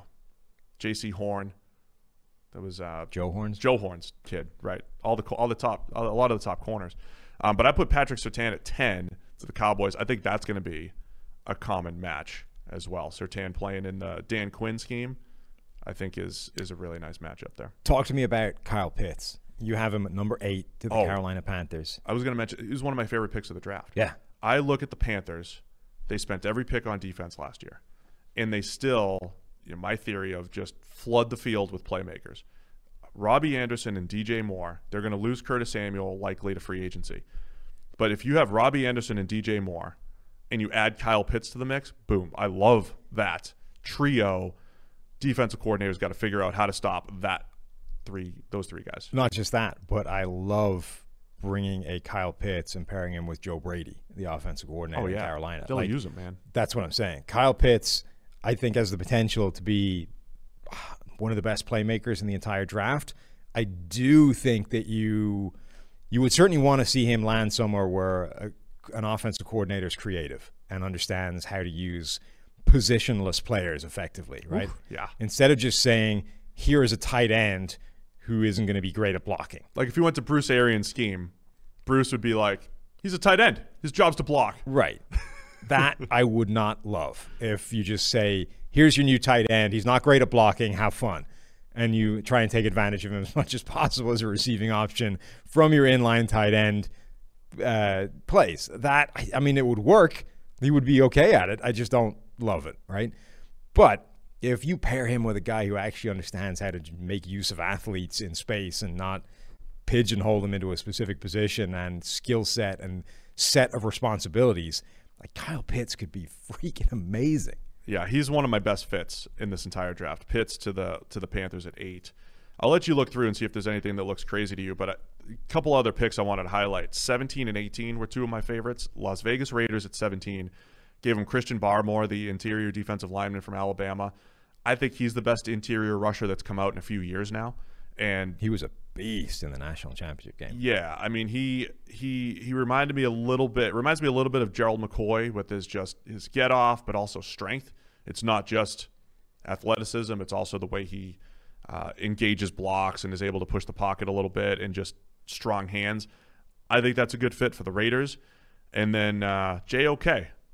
J C Horn, that was uh, Joe Horns. Joe Horn's kid, right? All the all the top, a lot of the top corners. Um, but I put Patrick Surtain at ten to the Cowboys. I think that's going to be a common match as well. Surtain playing in the Dan Quinn scheme, I think is is a really nice matchup there. Talk to me about Kyle Pitts. You have him at number eight to the Oh. Carolina Panthers. I was going to mention, he was one of my favorite picks of the draft. Yeah. I look at the Panthers. They spent every pick on defense last year, and they still, you know, my theory of just flood the field with playmakers. Robbie Anderson and D J Moore, they're going to lose Curtis Samuel likely to free agency. But if you have Robbie Anderson and D J Moore and you add Kyle Pitts to the mix, boom. I love that trio. Defensive coordinator's got to figure out how to stop that three, those three guys. Not just that, but I love bringing a Kyle Pitts and pairing him with Joe Brady, the offensive coordinator Oh, yeah. in Carolina. They'll Like, use him, man. That's what I'm saying. Kyle Pitts, I think, has the potential to be one of the best playmakers in the entire draft. I do think that you you would certainly want to see him land somewhere where a, an offensive coordinator is creative and understands how to use positionless players effectively, right? Oof, yeah. Instead of just saying, here is a tight end who isn't going to be great at blocking. Like if you went to Bruce Arians' scheme, Bruce would be like, he's a tight end. His job's to block. Right. That I would not love. If you just say, here's your new tight end. He's not great at blocking. Have fun. And you try and take advantage of him as much as possible as a receiving option from your inline tight end uh, plays. That, I mean, it would work. He would be okay at it. I just don't love it, right? But if you pair him with a guy who actually understands how to make use of athletes in space and not pigeonhole them into a specific position and skill set and set of responsibilities, like Kyle Pitts could be freaking amazing. Yeah, he's one of my best fits in this entire draft. Pitts to the to the Panthers at eight. I'll let you look through and see if there's anything that looks crazy to you, but a couple other picks I wanted to highlight. seventeen and eighteen were two of my favorites. Las Vegas Raiders at seventeen gave him Christian Barmore, the interior defensive lineman from Alabama. I think he's the best interior rusher that's come out in a few years now. And he was a beast in the national championship game. Yeah, I mean, he he he reminded me a little bit, reminds me a little bit of Gerald McCoy with his just his get off, but also strength. It's not just athleticism; it's also the way he uh, engages blocks and is able to push the pocket a little bit and just strong hands. I think that's a good fit for the Raiders. And then uh, J O K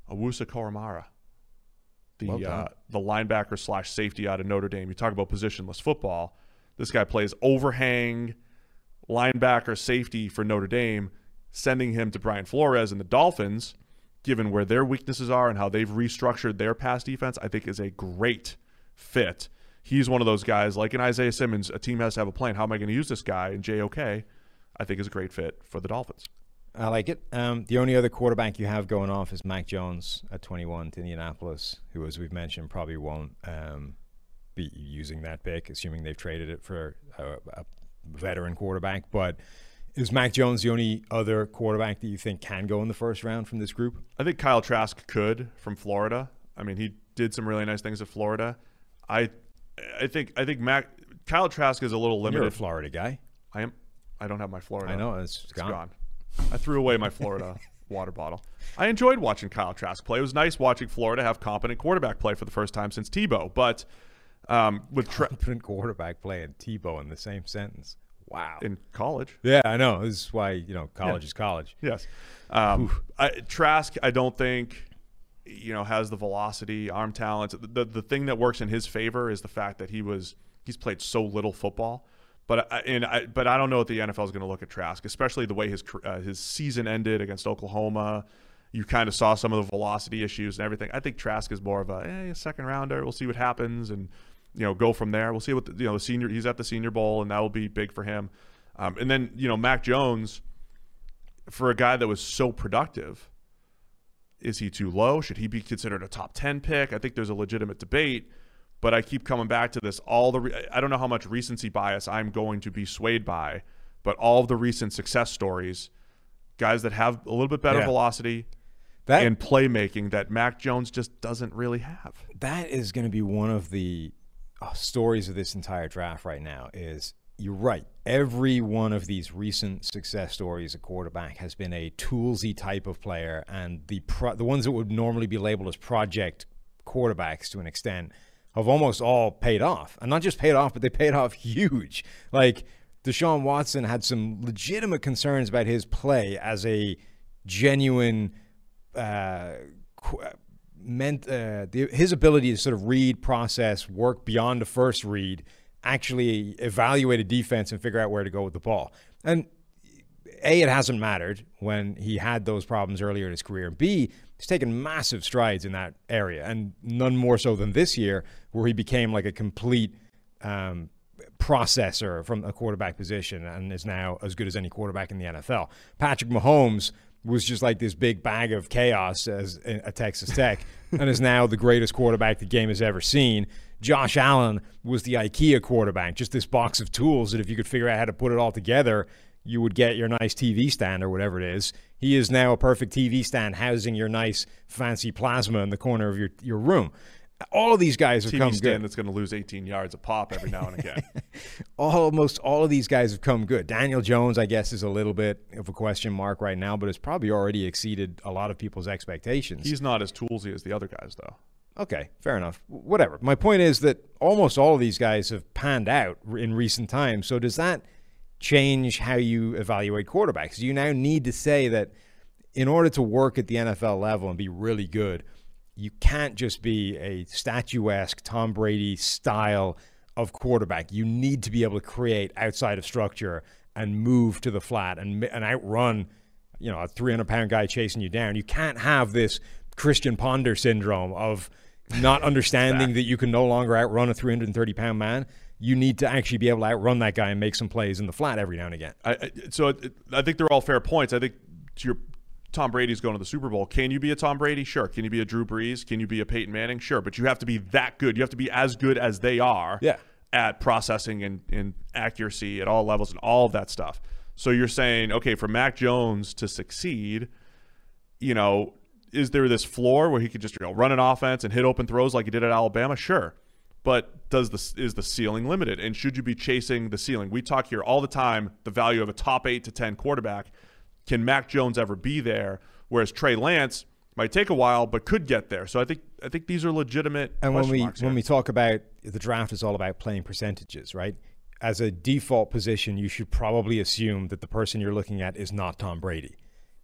Owusu Koramara, the Well done. uh, the linebacker slash safety out of Notre Dame. You talk about positionless football. This guy plays overhang, linebacker, safety for Notre Dame. Sending him to Brian Flores and the Dolphins, given where their weaknesses are and how they've restructured their pass defense, I think is a great fit. He's one of those guys, like in Isaiah Simmons, a team has to have a plan. How am I going to use this guy? And J O K, I think, is a great fit for the Dolphins. I like it. Um, the only other quarterback you have going off is Mac Jones at twenty-one to Indianapolis, who, as we've mentioned, probably won't um, be using that pick, assuming they've traded it for a, a veteran quarterback. But is Mac Jones the only other quarterback that you think can go in the first round from this group? I think Kyle Trask could from Florida. I mean, he did some really nice things at Florida. I, I think I think Mac Kyle Trask is a little limited. You're a Florida guy. I am. I don't have my Florida. I know it's, It's gone. gone. I threw away my Florida water bottle. I enjoyed watching Kyle Trask play. It was nice watching Florida have competent quarterback play for the first time since Tebow. But um, with Tra- Competent quarterback play and Tebow in the same sentence. Wow. in college. Yeah, I know. This is why, you know, college Yeah. is college. Yes. Um, I, Trask, I don't think, you know, has the velocity, arm talent. The the thing that works in his favor is the fact that he was he's played so little football. But I, and I but I don't know what the N F L is going to look at Trask, especially the way his uh, his season ended against Oklahoma. You kind of saw some of the velocity issues and everything. I think Trask is more of a eh, second rounder. We'll see what happens and, you know, go from there. We'll see what the, you know the senior. He's at the Senior Bowl, and that will be big for him. Um, and then you know Mac Jones, for a guy that was so productive, is he too low? Should he be considered a top ten pick? I think there's a legitimate debate, but I keep coming back to this. All the re- I don't know how much recency bias I'm going to be swayed by, but all of the recent success stories, guys that have a little bit better Yeah. velocity That and playmaking that Mac Jones just doesn't really have. that is going to be one of the uh, stories of this entire draft right now. Is you're right. Every one of these recent success stories, a quarterback has been a toolsy type of player, and the pro- the ones that would normally be labeled as project quarterbacks to an extent have almost all paid off, and not just paid off, but they paid off huge. Like Deshaun Watson had some legitimate concerns about his play as a genuine. Uh, qu- meant uh, the, his ability to sort of read, process, work beyond the first read, actually evaluate a defense and figure out where to go with the ball. And A, it hasn't mattered when he had those problems earlier in his career. B, he's taken massive strides in that area, and none more so than this year, where he became like a complete um, processor from a quarterback position and is now as good as any quarterback in the N F L. Patrick Mahomes was just like this big bag of chaos as at Texas Tech and is now the greatest quarterback the game has ever seen. Josh Allen was the IKEA quarterback, just this box of tools that if you could figure out how to put it all together, you would get your nice T V stand or whatever it is. He is now a perfect T V stand housing your nice fancy plasma in the corner of your, your room. All of these guys have T V come stand good. that's going to lose eighteen yards a pop every now and again. Almost all of these guys have come good. Daniel Jones, I guess, is a little bit of a question mark right now, but has probably already exceeded a lot of people's expectations. He's not as toolsy as the other guys, though. Okay, fair enough. Whatever. My point is that almost all of these guys have panned out in recent times. So does that change how you evaluate quarterbacks? Do you now need to say that in order to work at the N F L level and be really good, you can't just be a statuesque Tom Brady style of quarterback. You need to be able to create outside of structure and move to the flat and, and outrun, you know, a three hundred pound guy chasing you down. You can't have this Christian Ponder syndrome of not understanding that you can no longer outrun a three hundred thirty pound man. You need to actually be able to outrun that guy and make some plays in the flat every now and again. I, I, so it, I think they're all fair points. I think to your Tom Brady's going to the Super Bowl. Can you be a Tom Brady? Sure. Can you be a Drew Brees? Can you be a Peyton Manning? Sure. But you have to be that good. You have to be as good as they are Yeah. at processing and, and accuracy at all levels and all of that stuff. So you're saying, okay, for Mac Jones to succeed, you know, is there this floor where he could just, you know, run an offense and hit open throws like he did at Alabama? Sure. But does the is the ceiling limited? And should you be chasing the ceiling? We talk here all the time the value of a top eight to ten quarterback. Can Mac Jones ever be there? Whereas Trey Lance might take a while, but could get there. So I think I think these are legitimate. And when question we marks when here. we talk about the draft is all about playing percentages, right? As a default position, you should probably assume that the person you're looking at is not Tom Brady.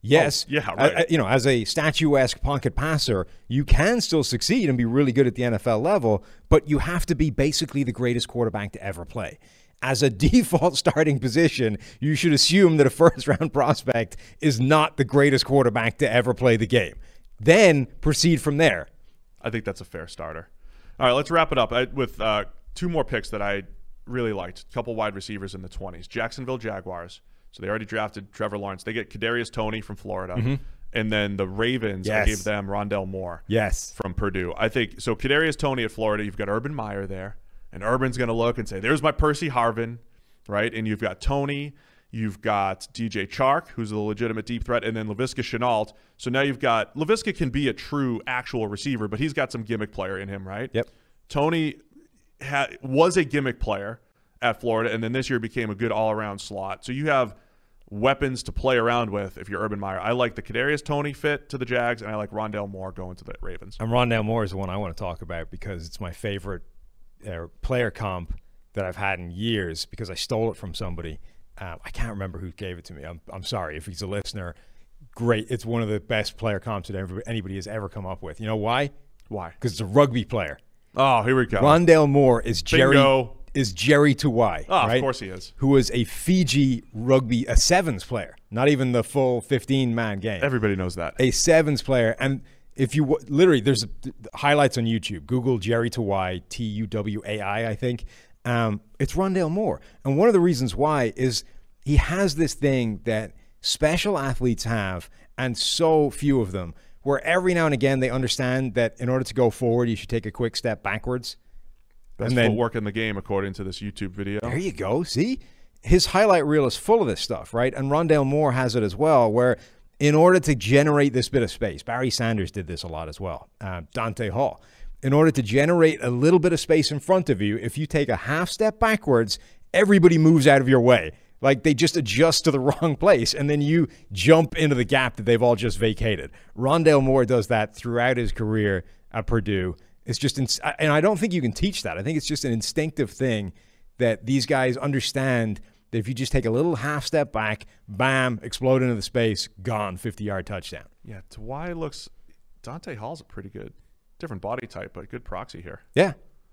Yes. Oh, yeah, I- right. I- you know, as a statuesque pocket passer, you can still succeed and be really good at the N F L level, but you have to be basically the greatest quarterback to ever play. As a default starting position, you should assume that a first-round prospect is not the greatest quarterback to ever play the game. Then proceed from there. I think that's a fair starter. All right, let's wrap it up I, with uh, two more picks that I really liked. A couple wide receivers in the twenties. Jacksonville Jaguars. So they already drafted Trevor Lawrence. They get Kadarius Toney from Florida. Mm-hmm. And then the Ravens, Yes. I gave them Rondell Moore Yes. from Purdue. I think, so Kadarius Toney at Florida, you've got Urban Meyer there. And Urban's going to look and say, there's my Percy Harvin, right? And you've got Toney. You've got D J Chark, who's a legitimate deep threat, and then Laviska Shenault. So now you've got – Laviska can be a true actual receiver, but he's got some gimmick player in him, right? Yep. Toney ha- was a gimmick player at Florida, and then this year became a good all-around slot. So you have weapons to play around with if you're Urban Meyer. I like the Kadarius Toney fit to the Jags, and I like Rondell Moore going to the Ravens. And Rondell Moore is the one I want to talk about because it's my favorite uh, player comp that I've had in years because I stole it from somebody. Uh, I can't remember who gave it to me. I'm, I'm sorry if he's a listener. Great. It's one of the best player comps that ever, anybody has ever come up with. You know why? Why? Because it's a rugby player. Oh, here we go. Rondell Moore is Jerry Bingo. is Jerry Tuwai. Oh, right? of course he is. Who was a Fiji rugby, a sevens player, not even the full fifteen-man game. Everybody knows that. A sevens player. And if you literally, there's highlights on YouTube. Google Jerry Tuwai, T U W A I, I think. Um, it's Rondell Moore. And one of the reasons why is he has this thing that special athletes have, and so few of them, where every now and again they understand that in order to go forward, you should take a quick step backwards. Best and then, footwork in the game, according to this YouTube video. There you go. See? His highlight reel is full of this stuff, right? And Rondell Moore has it as well, where in order to generate this bit of space, Barry Sanders did this a lot as well, uh, Dante Hall. In order to generate a little bit of space in front of you, if you take a half step backwards, everybody moves out of your way. Like they just adjust to the wrong place, and then you jump into the gap that they've all just vacated. Rondell Moore does that throughout his career at Purdue. It's just, ins- and I don't think you can teach that. I think it's just an instinctive thing that these guys understand that if you just take a little half step back, bam, explode into the space, gone, fifty-yard touchdown. Yeah, Tuwai looks – Dante Hall's a pretty good – different body type, but good proxy here. Yeah.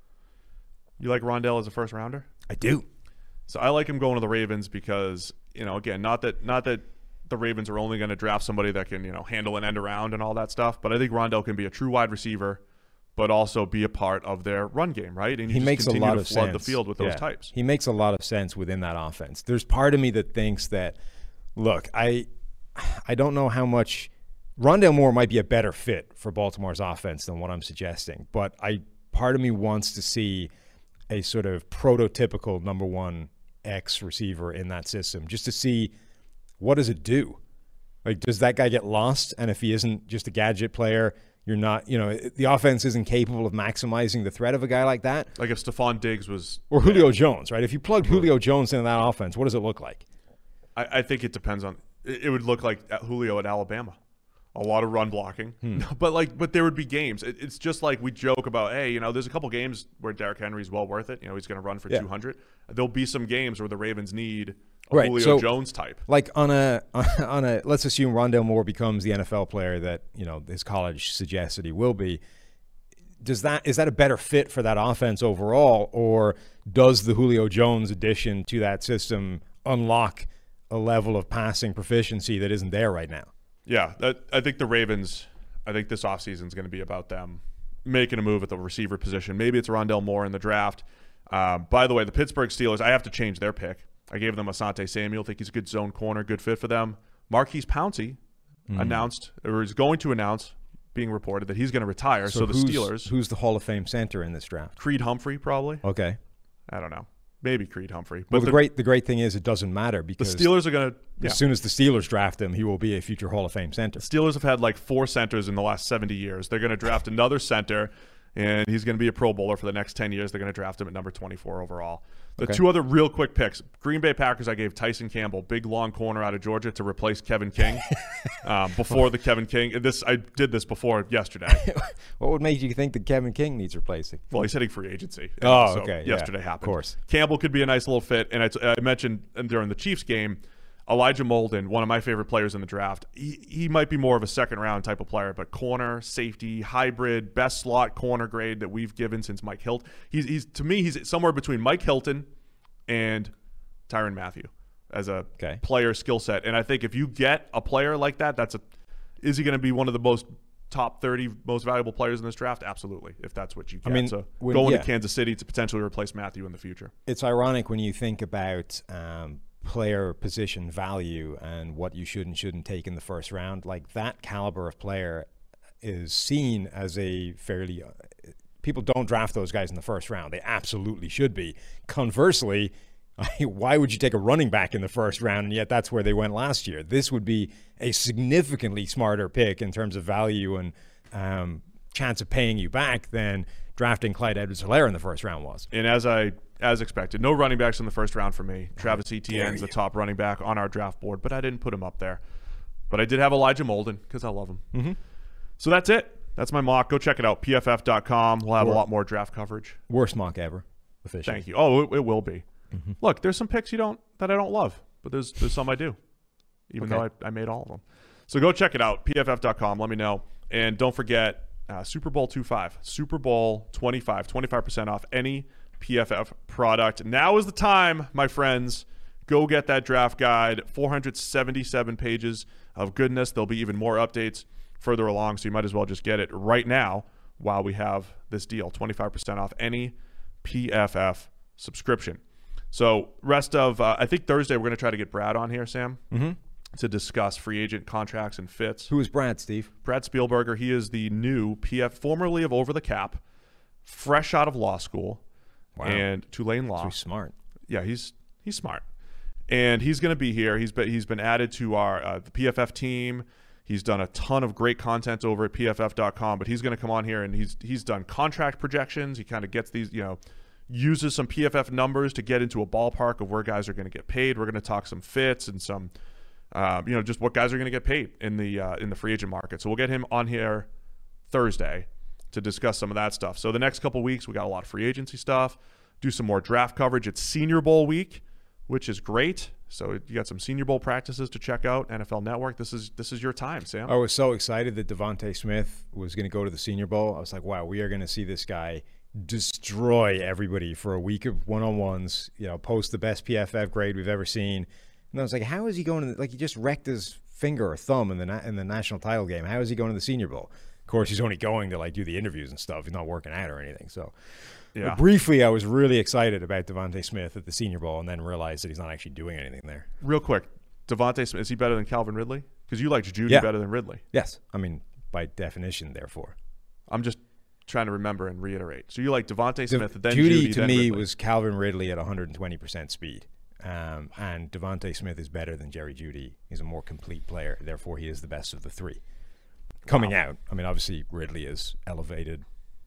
You like Rondell as a first rounder? I do. So I like him going to the Ravens because, you know, again, not that not that the Ravens are only going to draft somebody that can, you know, handle an end around and all that stuff, but I think Rondell can be a true wide receiver, but also be a part of their run game, right? And you he just makes a continue lot to of flood sense. the field with those Yeah. types. He makes a lot of sense within that offense. There's part of me that thinks that, look, I, I don't know how much Rondell Moore might be a better fit for Baltimore's offense than what I'm suggesting, but I part of me wants to see a sort of prototypical number one X receiver in that system, just to see what does it do. Like, does that guy get lost? And if he isn't just a gadget player, you're not, you know, the offense isn't capable of maximizing the threat of a guy like that. Like if Stephon Diggs was – Or Julio Jones, right? If you plugged Julio Jones into that offense, what does it look like? I, I think it depends on – it would look like Julio at Alabama. A lot of run blocking, Hmm. but like, but there would be games. It, it's just like we joke about, hey, you know, there's a couple games where Derrick Henry's well worth it. You know, he's going to run for Yeah. two hundred. There'll be some games where the Ravens need a Right, Julio so- Jones type. Like on a on a let's assume Rondell Moore becomes the N F L player that, you know, his college suggests that he will be. Does that is that a better fit for that offense overall, or does the Julio Jones addition to that system unlock a level of passing proficiency that isn't there right now? Yeah, that, I think the Ravens. I think this offseason is going to be about them making a move at the receiver position. Maybe it's Rondell Moore in the draft. Uh, by the way, the Pittsburgh Steelers, I have to change their pick. I gave them Asante Samuel. Think he's a good zone corner, good fit for them. Marquise Pouncey Mm. announced, or is going to announce, being reported that he's going to retire. So, the who's, Steelers, who's the Hall of Fame center in this draft? Creed Humphrey probably. Okay. I don't know. Maybe Creed Humphrey. But Well, the, the, great the great thing is it doesn't matter the because Steelers are going to. Yeah. as soon as the Steelers draft him, he will be a future Hall of Fame center. Steelers have had like four centers in the last seventy years. They're going to draft another center, and he's going to be a Pro Bowler for the next ten years. They're going to draft him at number twenty-four overall. The Okay. two other real quick picks. Green Bay Packers, I gave Tyson Campbell, big long corner out of Georgia, to replace Kevin King um, before the Kevin King. This I did this before yesterday. What would make you think that Kevin King needs replacing? Well, he's hitting free agency. Oh, So okay. Yeah, Yesterday happened. of course. Campbell could be a nice little fit. And I, I mentioned during the Chiefs game, Elijah Molden, one of my favorite players in the draft. He, he might be more of a second round type of player, but corner, safety, hybrid, best slot corner grade that we've given since Mike Hilton. He's, he's to me, he's somewhere between Mike Hilton and Tyrann Mathieu as a okay. player skill set. And I think if you get a player like that, that's a is he going to be one of the most top thirty most valuable players in this draft? Absolutely, if that's what you get. I mean, so when, going yeah. to Kansas City to potentially replace Mathieu in the future. It's ironic when you think about um, player position value and what you should and shouldn't take in the first round. Like that caliber of player is seen as a fairly... Uh, people don't draft those guys in the first round. They absolutely should be. Conversely, why would you take a running back in the first round, and yet that's where they went last year? This would be a significantly smarter pick in terms of value and um, chance of paying you back than drafting Clyde Edwards-Helaire in the first round was. And as I as expected, no running backs in the first round for me. Travis Etienne's the top running back on our draft board, but I didn't put him up there. But I did have Elijah Molden because I love him. Mm-hmm. So that's it. That's my mock. Go check it out, P F F dot com. We'll have a lot more draft coverage. Worst mock ever, officially. Thank you. Oh, it, it will be. Mm-hmm. Look, there's some picks you don't that I don't love, but there's there's some I do, even okay. though I, I made all of them. So go check it out, P F F dot com. Let me know. And don't forget, uh, Super Bowl twenty-five, Super Bowl twenty-five, twenty-five percent off any P F F product. Now is the time, my friends. Go get that draft guide, four hundred seventy-seven pages of goodness. There'll be even more updates further along, so you might as well just get it right now while we have this deal, twenty-five percent off any P F F subscription. So rest of, uh, I think Thursday we're going to try to get Brad on here, Sam, mm-hmm. to discuss free agent contracts and fits. Who is Brad, Steve? Brad Spielberger. He is the new P F, formerly of Over the Cap, fresh out of law school, wow. and Tulane Law. He's smart. Yeah, he's he's smart, and he's going to be here. He's been he's been added to our uh, the P F F team. He's done a ton of great content over at P F F dot com, but he's going to come on here and he's he's done contract projections. He kind of gets these, you know, uses some P F F numbers to get into a ballpark of where guys are going to get paid. We're going to talk some fits and some, uh, you know, just what guys are going to get paid in the uh, in the free agent market. So we'll get him on here Thursday to discuss some of that stuff. So the next couple weeks, we got a lot of free agency stuff, do some more draft coverage. It's Senior Bowl week, which is great. So you got some Senior Bowl practices to check out, N F L Network. This is this is your time, Sam. I was so excited that Devontae Smith was going to go to the Senior Bowl. I was like, wow, we are going to see this guy destroy everybody for a week of one-on-ones, you know, post the best P F F grade we've ever seen. And I was like, how is he going to, like, he just wrecked his finger or thumb in the na- in the national title game. How is he going to the Senior Bowl? Of course, he's only going to, like, do the interviews and stuff. He's not working out or anything. So yeah. briefly, I was really excited about Devontae Smith at the Senior Bowl and then realized that he's not actually doing anything there. Real quick, Devontae Smith, is he better than Calvin Ridley? Because you liked Judy yeah. better than Ridley. Yes. I mean, by definition, therefore. I'm just trying to remember and reiterate. So you like Devontae Smith, De- then Judy, Judy, to then me, Ridley. was Calvin Ridley at one hundred twenty percent speed. Um, and Devontae Smith is better than Jerry Judy. He's a more complete player. Therefore, he is the best of the three. Coming Wow. out, I mean, obviously, Ridley is elevated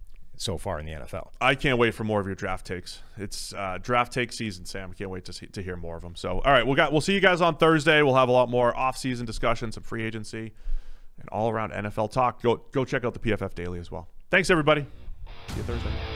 so far in the N F L. I can't wait for more of your draft takes. It's uh, draft take season, Sam. Can't wait to see, to hear more of them. So, all right, we'll got we'll see you guys on Thursday. We'll have a lot more off-season discussion, some free agency, and all around N F L talk. Go go check out the P F F Daily as well. Thanks, everybody. See you Thursday.